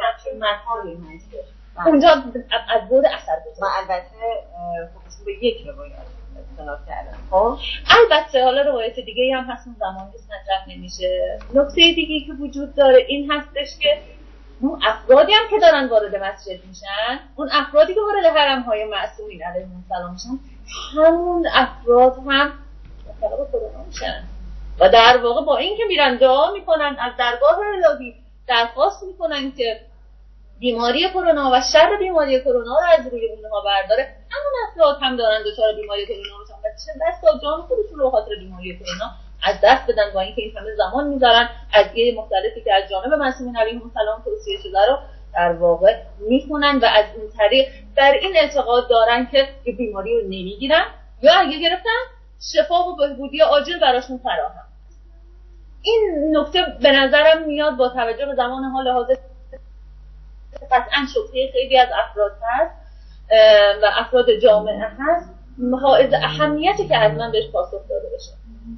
اونجا از بود اثرگذاری. من البته خودشون به یک روایت استناد کردم. خب البته حالا روایت دیگه هم هست اون زمانی که مطرح نمیشه. نکته دیگه که وجود داره این هستش که اون افرادی هم که دارن وارد مسجد میشن، اون افرادی که وارد حرم‌های معصومین علیهم السلام میشن، همون افراد هم مبتلا به کرونا میشن و در واقع با این که میرن دعا میکنن از درگاه الهی درخواست میکنن که بیماری کرونا و شر بیماری کرونا رو از روی اونها برداره، همون افراد هم دارن دچار بیماری کرونا میشن و چه بسا جان خودشون رو خاطر بیماری کرونا از دست بدن، با اینکه این همه زمان میذارن ادعیه مختلفی که از جانب معصومین علیهم السلام توصیه شده رو در واقع میخونن و از این طریق در این اعتقاد دارن که بیماری رو نمیگیرن یا اگه گرفتن شفا و بهبودی عاجل براشون فراهم. این نکته به نظرم میاد با توجه به زمان حال حاضر قطعاً شبهه خیلی از افراد هست و افراد جامعه هست، حائز اهمیتی که حتما بهش پاسخ داده بشه.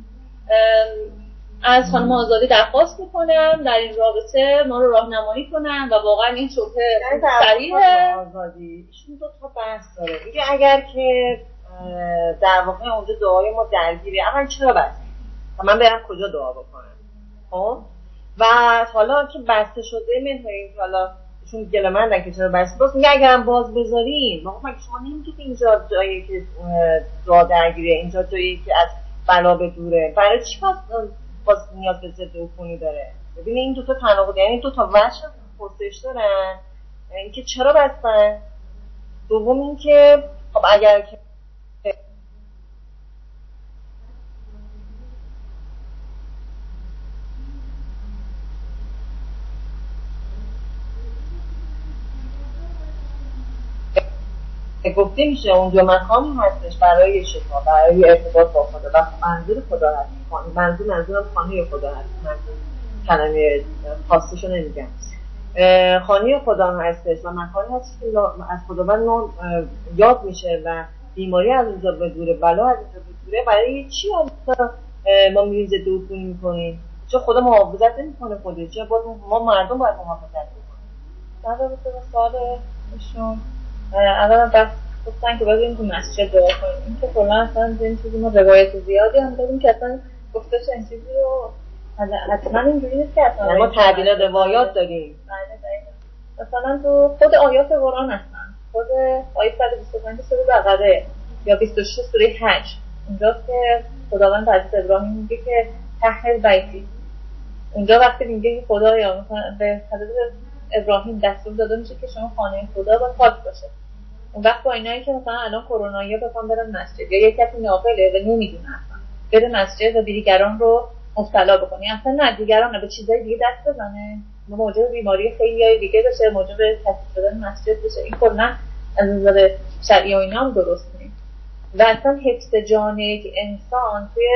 از خانم آزادی درخواست میکنم در این رابطه ما رو راهنمایی کنن و واقعا این شبهه صریحه. آزادی ایشون دو تا بحث داره. میگه اگر که در واقع اونجا دعای ما درگیره، اول چرا بسته و من برم کجا دعا بکنم؟ خب و حالا که بسته شده منهای حالا چون گله‌مندن که چرا بسته باز، میگه اگرم باز بذارین واقعا شما نمیگید اینجا جایی که دعا درگیره، اینجا جایی که از بلا به دوره، برای چی باز نیاز به ضد عفونی داره؟ ببینید این دوتا تناقض، یعنی دوتا وجه پرسش دارن، اینکه چرا بستن، دوم اینکه خب اگر که گفته میشه اونجا مکانی هستش برای شفا، برای ارتباط با خدا و منظور خدا هست، منظورم خانه خدا هست، منظور کلمه خاصشو نمیگم، خانه خدا هستش و مکانی هستش که از خداوند یاد میشه و بیماری از اونجا به دوره، بلا از اونجا به دوره. برای چی ما میریم ضد عفونی میکنیم؟ چون خدا محافظت نمیکنه خودش، چون ما مردم باید محافظت بکنیم. در رابطه با سوالشون اولا بس گفتن که باید تو مسجد دعا کنیم، این که کلا اصلا این چیزی ما روایت زیادی هم داریم که اصلا گفتش این چیزی رو حتما اینجوری نیست که اصلا ما تعبیر روایات داریم. مثلا تو خود آیات قرآن هستن، خود آیه 125 سوره بقره یا 26 سوره حج، اونجاست که خداوند به حضرت ابراهیم میگه که طهر بیتی. اونجا وقتی میگه خدایا مثلا به حضرت ابراهیم دستور داده میشه که شما خانه خدا باید پاک باشه. اون وقت با اینایی که مثلا الان کرونایی بخوام برن مسجد یا یک کسی ناقله و نمیدونه اصلا بره مسجد و دیگران رو مبتلا بکنه، اصلا نه دیگران به چیزای دیگه دست بزنه، موجب بیماری خیلی دیگه بشه، موجب کثیف شدن مسجد بشه، این کلا از نظر شرعی و اینا هم درست نیست. و اصلا حفظ جان یک انسان توی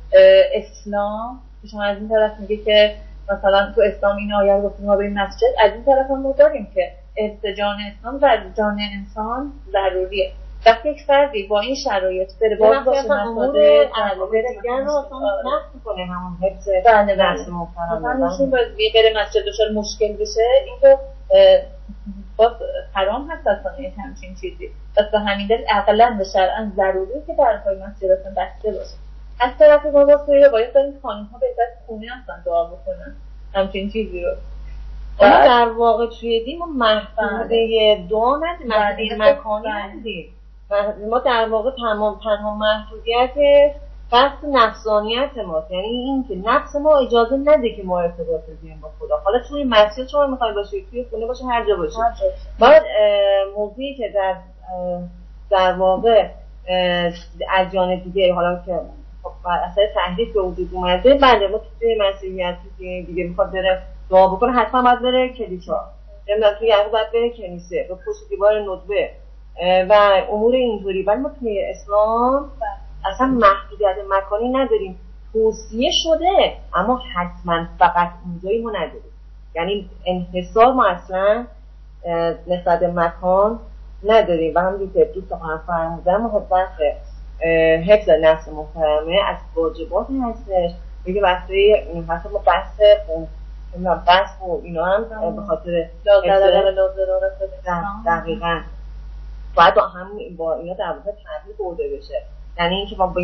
اسلام، شما از این طرف میگه که مثلا تو اسلام این آیه رو گفتیم ما بریم مسجد، از این طرف هم ما داریم که حفظ جان اسلام و جان انسان ضروریه. وقتی یک فردی با این شرایط بره باز باشه مساده دیگر رو اصلا نفت کنه همون حفظ نفس محترم مثلا باید بره مسجد دچار مشکل بشه، این که باز حرام هست اصلا این همچین چیزی. پس به همین دلیل عقلاً و شرعاً ضروریه که درهای مسجد اصلا بسته باشه. از طرف بابا باید داریم خانم‌ها بهتر خونه هستن دعا بکنن همچین چیزی رو. اما در واقع توی دین ما محدوده دعا ندیم، محدوده مکانی ندیم. ما در واقع تنها محدودیت بحث نفسانیت ماست، یعنی این که نفس ما اجازه نده که ما ارتباط بگیریم با خدا. حالا توی مسجد شما میخوای باشی، توی خونه باشه، هر جا باشه. باید موضوعی که در واقع از جانب دیگه حالا که اثر تحریف به وجود اومده، بله ما توی مسیحیت دیگه میخواد بره دعا بکنه حتما باید بره کلیسا، نمیدونم توی یعنی باید بره کنیسه به پشت دیوار ندبه و امور اینطوری. ولی ما توی اسلام اصلا محدودیت مکانی نداریم، توصیه شده اما حتما فقط اونجایی ما نداریم، یعنی انحصار ما اصلا نسبت به مکان نداریم. و همونجور که دوست خانم فرمودن محبت حفظ نفس محترمه از واجبات هستش. میگه وقتی حتی ما بحث و اینا هم به خاطر دقیقاً باید با اینا در واقع تحلیل برده بشه. یعنی اینکه ما با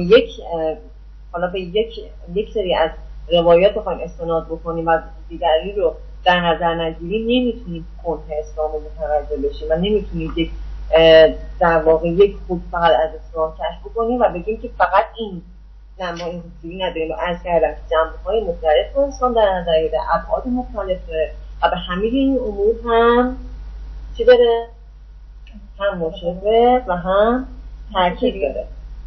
یک سری از روایات بخوایم استناد بکنیم و دیگری رو در نظر نگیریم، نمیتونیم کنه اسلام رو متوجه بشیم و نمیتونیم در واقع یک خود فقط از اسلام کشف بکنیم و بگیم که فقط این نه، ما این حضوری نداریم. و از کردم جنبه‌های مختلف رو اسلام در نظر گرفته، ابعاد مختلف داره و به همه این امور هم چی داره؟ هم مشابه و هم ترکیب داره.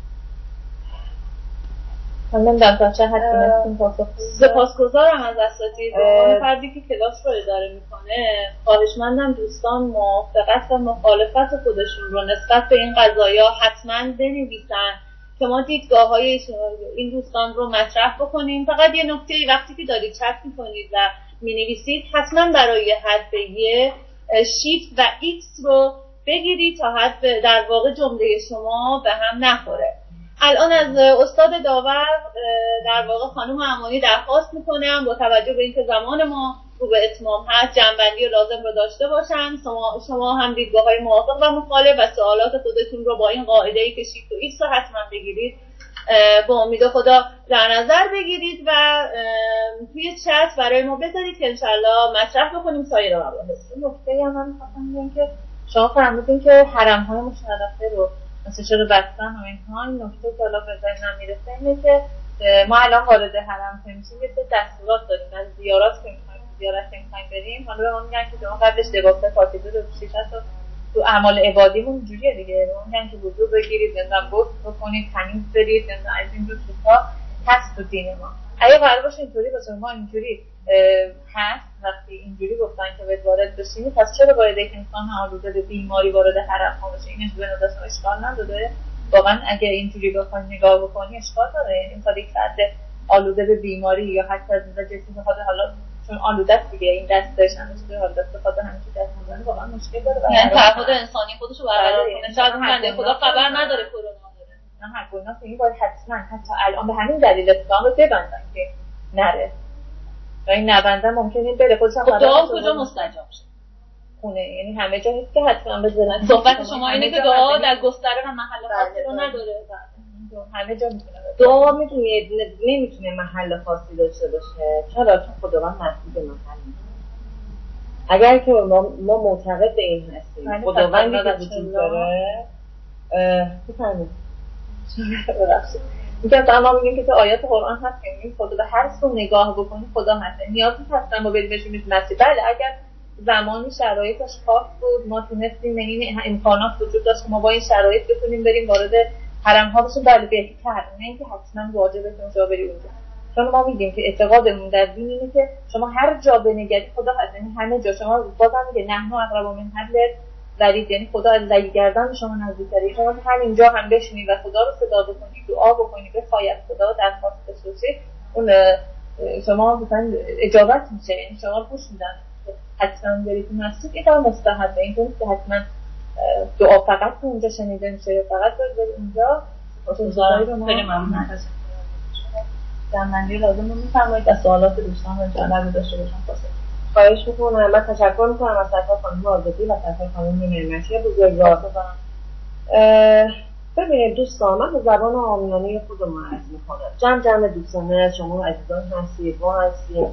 من در تا چه حد تونستیم پاسخ سپاسگزارم از اساتید. اون فردی که کلاس رو اداره میکنه خواهشمندم دوستان موافقت و مخالفت خودشون رو نسبت به این قضایا حتما بنویسن که ما دیدگاه‌های این دوستان رو مطرح بکنیم. فقط یه نکته، وقتی که دارید چت میکنید و مینویسید حتما برای حرف ی شیفت و ایکس رو بگیرید تا حد در واقع جمله شما به هم نخوره. الان از استاد داور در واقع خانم امانی درخواست میکنم با توجه به اینکه زمان ما رو به اتمام هست جنبندی لازم رو داشته باشن. شما هم دیدگاه‌های موافق و مخالف و سوالات خودتون رو با این قاعده‌ای که شیفت و ایکس رو حتما بگیرید با امید خدا در نظر بگیرید و توی چت برای ما بذارید که انشالله مطرح بکنیم سایر مباحث. نکته‌ای هم من خواستم بگم که شما فرمودین که حرم‌های مشرفه رو مثلا چرا بستن و اینها. این نکته که حالا به ذهنم میرسه اینه که ما الان وارد حرم که میشیم یه سری دستورات داریم از زیارت که می‌خوایم بریم. حالا به ما میگن که شما قبلش لباس پاکیزه رو پوشید، تو اعمال عبادیمون اینجوریه دیگه. ما میگن که وضو بگیرید، نمیدونم غسل بکنید، تمیز برید، نمیدونم از این جور چیزا هست تو دین ما. اگه قرار باشه اینطوری باشه ما اینجوری هست، وقتی اینجوری گفتن که باید وارد بشیم، پس چرا باید یک انسان آلوده به بیماری وارد حرم ها بشه؟ اینش به نظر اشکال نداره. واقعا اگه اینجوری بخواید نگاه بکنی اشکال داره. یعنی تا یک فرد آلوده به بیماری یا حتی از نظر جسمی بخواد حالا چون آلوده است دیگه این دستش همش حالا دست بخواد همین دست میزنه، واقعا مشکل داره. یعنی تعهد انسانی خودش رو برقرار کنه. شاید بنده خدا خبر نداره کرونا داره. نه هر گناه این باید حتی الان به همین دلیل اسلام رو ببندن که نره. و این نبنده ممکنه بره خودش هم دعا کجا مستجاب شه؟ خونه، یعنی همه جا نیست که حتما بزنن. صحبت شما اینه که دعا در گستره و محل خاصی رو نداره. همه جا میتونه دعا نمیتونه محل خاصی داشته باشه. چرا؟ چون خداوند محدود محل نیست. اگر که ما معتقد به این هستیم خداوندی که وجود داره بفرمایید. میگم تمام میگیم که تو آیات قرآن هست که میگیم خدا به هر سو نگاه بکنی خدا هست. نیازی هست ما بریم بشیم مسجد. بله اگر زمانی شرایطش خاص بود ما تونستیم، این امکانات وجود داشت ما با این شرایط بتونیم بریم وارد حرم ها بشیم، بله بهتره. نه اینکه حتما واجبه که اونجا بری اونجا. چون ما میگیم که اعتقادمون در دین اینه که شما هر جا بنگری خدا هست. یعنی همه جا شما بازم میگه نحن اقرب من حبل الورید، یعنی خدا از لگی گردن به شما نزدیک‌تره. شما همینجا هم بشینید و خدا رو صدا بکنید، دعا بکنید، بخواید خدا درخواست بسازید، اون شما مثلا اجابت میشه. یعنی شما گوش میدن حتما برید تو مسجد. این مستحبه، این که حتما دعا فقط تو اونجا شنیده میشه، فقط برید اونجا. خیلی ممنون. جنبندی لازم رو میفرمایید و سوالات دوستان رو انشاءالله داشته باشم پاسخ. خواهش میکنم. من تشکر میکنم از خانم آزادی و خانم نعمتی بزرگوار. ببینید دوستان، من به زبان عامیانه خودم عرض میکنم. جمع دوستانه از شما عزیزان هستید، ما هستیم.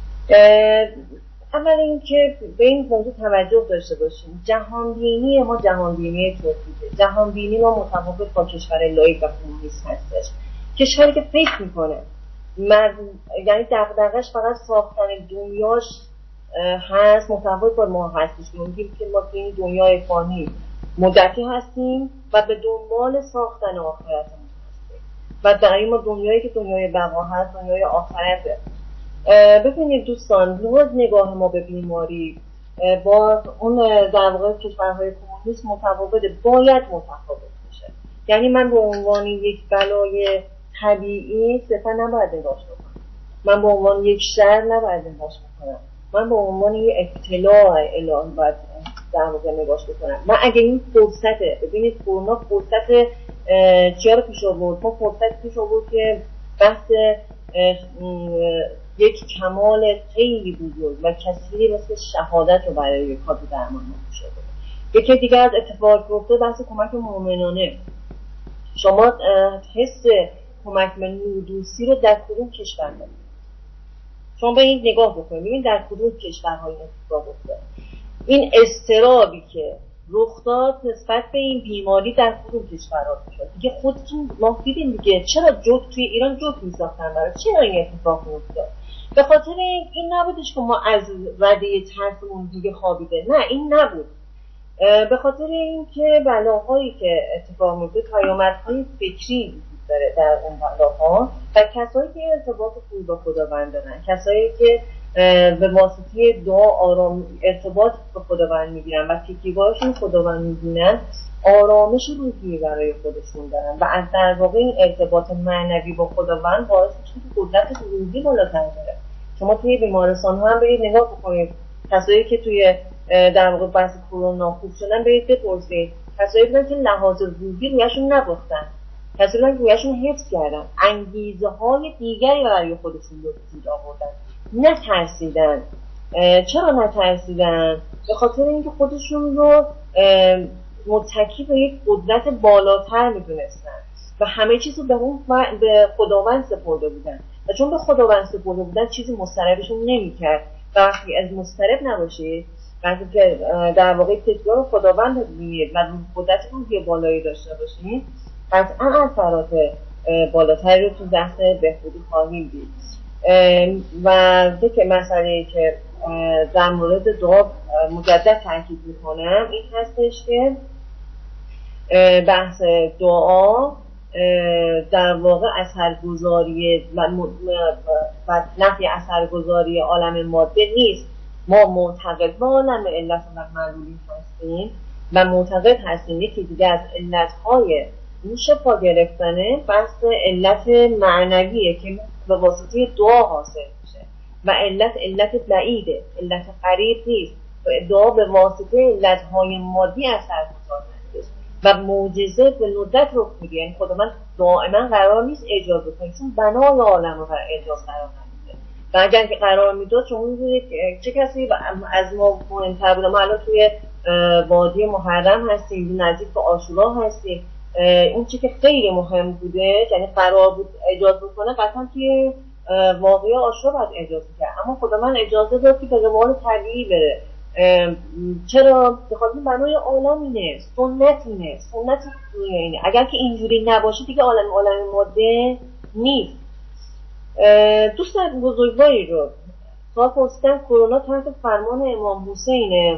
اول اینکه به این موضوع توجه داشته باشیم. جهانبینی ما جهانبینی توحیده. جهانبینی ما متفاوت با کشور لایق و کمونیست هستش. کشوری که فکر میکنه یعنی دغدغش فقط ساختن دنیاش هست، متفاوت با ما هستش. میگیم که ما تو این دنیای فانی مدتی هستیم و به دنبال ساختن آخرتمون هستیم و در ما دنیایی که دنیای بقا هست، دنیای آخرته. ببینید دوستان، نگاه ما به بیماری با اون در واقع کشورهای کمونیست متفاوته، باید متفاوت بشه. یعنی من به عنوان یک بلای طبیعی صرفا نباید نگاش بکنم، من به عنوان یک شر نباید نگاش بکنم، من به عنوان یک اطلاع الهی باید در واقع نگاش بکنم. من اگه این فرصته، ببینید کرونا فرصت چیه رو پیش آورد؟ ما فرصت پیش آورد که بحث یک کمال خیلی بزرگ و کثیری مثل شهادت رو برای کار درمان پیش آورد. یکی دیگه از اتفاق گفته بحث کمک مومنانه. شما حس کمک به نوردوستی رو در کدوم کشور دارید؟ شما به این نگاه بکنید، ببینید در کدوم کشورهای اتفاق افتاد. این اضطرابی که رخ داد نسبت به این بیماری در کدوم کشورها شد؟ دیگه خودتون ما دیدین دیگه، چرا جوک توی ایران جوک می‌ساختن برای چرا این اتفاق افتاد؟ به خاطر این نبودش که ما از رده ترسمون دیگه خوابیده، نه این نبود. به خاطر اینکه بلاهایی که اتفاق میفته پیامدهای فکری وجود داره در اون بلاها و کسایی که ارتباط خوبی با خداوند دارن، کسایی که به واسطه دعا آرام ارتباط با خداوند میگیرن و تکیه‌گاهشون خداوند میبینن، آرامش روحی برای خودشون دارن و از در واقع این ارتباط معنوی با خداوند باعث میشه که قدرت روحی بالاتر بره. شما توی بیمارستان ها هم برید نگاه بکنید، کسایی که توی در واقع بحث کرونا خوب شدن برید بپرسید، کسایی بودن که لحاظ روحی رویشون نباختن، کسایی بودن که رویشون حفظ کردن، انگیزه های دیگری برای خودشون رو وجود آوردن، نترسیدن. چرا نترسیدن؟ به خاطر اینکه خودشون رو متکی به یک قدرت بالاتر میدونستن و همه چیز رو به خداوند سپرده بودن و چون به خداوند سپرده بودن چیزی مضطربشون نمی‌کرد. و وقتی از مضطرب نباشید، وقتی که در واقع تکیه خداوند ببینید و قدرت روحی بالایی داشته باشید، قطعا اثرات بالاتری رو تو بحث بهبودی خواهیم دید. و دیگه مسئله که در مورد دعا مجدد تاکید میکنم این هستش که بحث دعا در واقع اثرگذاری و نفی اثرگذاری عالم ماده نیست. ما معتقد به عالم علت و معلولی هستیم و معتقد هستیم یکی دیگه از علتهای این شفا گرفتنه بحث علت معنویه که به واسطه دعا حاصل میشه و علت بعیده، علت قریب نیست. دعا به واسطه علتهای مادی اثرگذار هست و معجزه به ندرت رخ میده. یعنی خداوند دائما قرار نیست اعجاز بکنه، چون بنای عالم رو برای اعجاز قرار نمیده و اگر که قرار میداد شما میدونید چه کسی از ما مهمتر بوده. ما الان توی وادی محرم هستیم، نزدیک به عاشورا هستیم. اون چی که خیلی مهم بوده، یعنی قرار بود اجازه بکنه، قطعا توی واقعی عاشورا باید اجازه کرد، اما خداوند اجازه داد که به روال طبیعی بره. چرا؟ بخاطر بنای عالم اینه، سنت اینه، سنت اینه. اگر که اینجوری نباشه دیگه عالم ماده نیست. دوستان بزرگواری رو سوال پرسیدن کرونا تحت فرمان امام حسینه،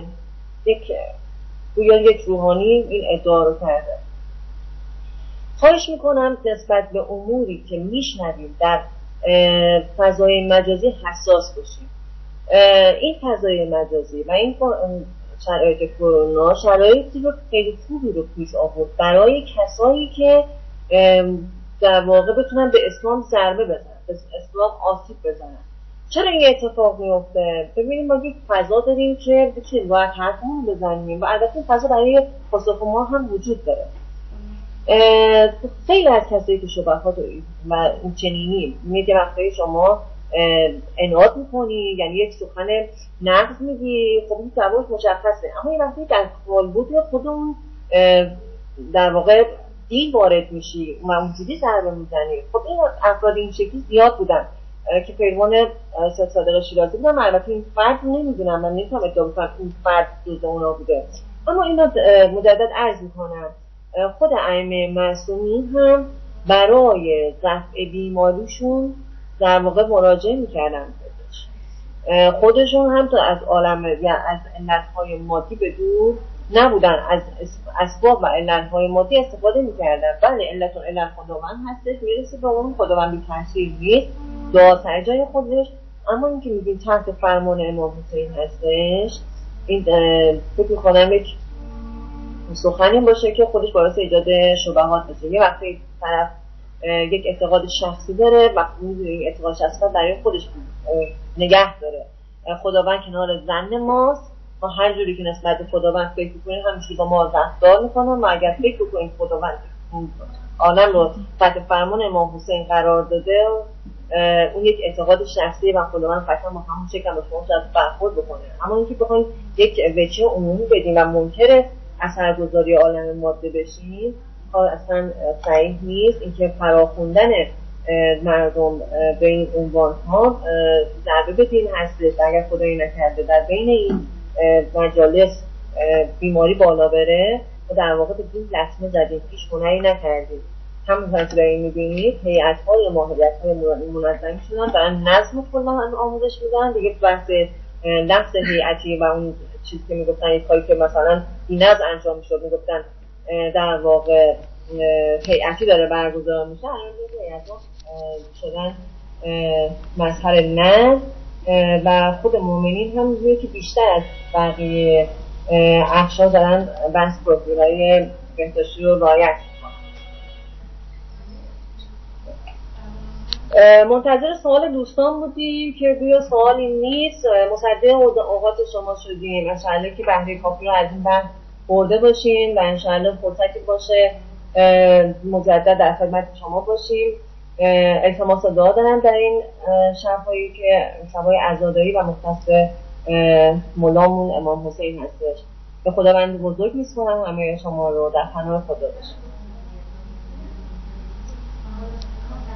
یک روحانی این ادعا رو کرده. خواهش میکنم نسبت به اموری که میشنویم در فضای مجازی حساس باشیم. این فضای مجازی و این شرایط کرونا شرایطی رو خیلی خوبی رو پیش آورد برای کسایی که در واقع بتونن به اسلام ضربه بزنن، به اسلام آسیب بزنن. چرا این اتفاق میفته؟ ببینیم ما یک فضا داریم که بتونیم باید حرفمون بزنیم و البته این فضا برای پاسخ ما هم وجود داره. خیلی از کسایی که شبهات و این چنینی میگه وقتی شما انعاد میکنی، یعنی یک سخن نقض میگی، خب این جوابش مشخصه، اما این وقتی در کالبد خودمون در واقع دین وارد میشی و اونجوری ضربه میزنی. خب این افراد این شکلی زیاد بودن که پیروان سید صادق شیرازی بودن. البته این فرد نمیدونم، من نمیتونم ادعا کنم این فرد جزء اونا بوده، اما اینو مجدد عرض میکنم خود ائمه معصومین هم برای رفع بیماریشون در واقع مراجعه میکردن خودشون هم تا از عالم یا از علتهای مادی به دور نبودن، از اسباب و علتهای مادی استفاده میکردن. بله علتون علت خداوند هستش، میرسه به اون خداوند بی تاثیر نیست، دعا سر جای خودش. اما اینکه میگیم تحت فرمان امام حسین هستش، این فکر میکنم یک سخنی باشه که خودش باعث ایجاد شبهات بشه. یه وقتی طرف یک اعتقاد شخصی داره و میدونه این اعتقاد شخصی برای خودش نگه داره، خداوند کنار زن ماست، ما هر جوری که نسبت خداوند فکر کنیم همینجوری با ما رفتار میکنم و اگر فکر کنیم خداوند عالم رو تحت فرمان امام حسین قرار داده، اون یک اعتقاد شخصی و خداوند فقط ما همون شکل با شما شاید برخورد بکنه. اما اینکه بخوایم یک وجه عمومی بدیم و منکر اثرگذاری عالم ماده بشیم اصلا صحیح نیست. اینکه فراخوندن مردم به این عنوان ها ضربه به دین هستش. اگر خدایی نکرده در بین این مجالس بیماری بالا بره و در واقع به دین لطمه زدیم، پیش هنری نکردیم. همون که داریم میبینید هیئت‌های ماهیت‌های منظمی شدن برای نظم کلا آموزش میدن دیگه. بحث لفظ هیئتی و اون چیزی که میگفتن یک کاری که مثلا بی‌نظم انجام میشد میگفتن در واقع هیئتی داره برگزار میشه، الان هیئت‌ها شدن مظهر نظم و خود مؤمنین هم میگه که بیشتر از بقیه اقشار دارن بحث پروسیجرهای بهداشتی رو رعایت منتظر سوال دوستان بودیم که گویا سوالی نیست. مصدق اوقات شما شدیم، انشاءالله که بهره کافی رو از این بحث برده باشین و انشاءالله فرصتی باشه مجدد در خدمت شما باشیم. التماس دعا دارم در این شب‌هایی که شب‌های عزاداری و مختص مولامون امام حسین هستش. به خداوند بزرگ میسپارم همه شما رو، در پناه خدا باشید.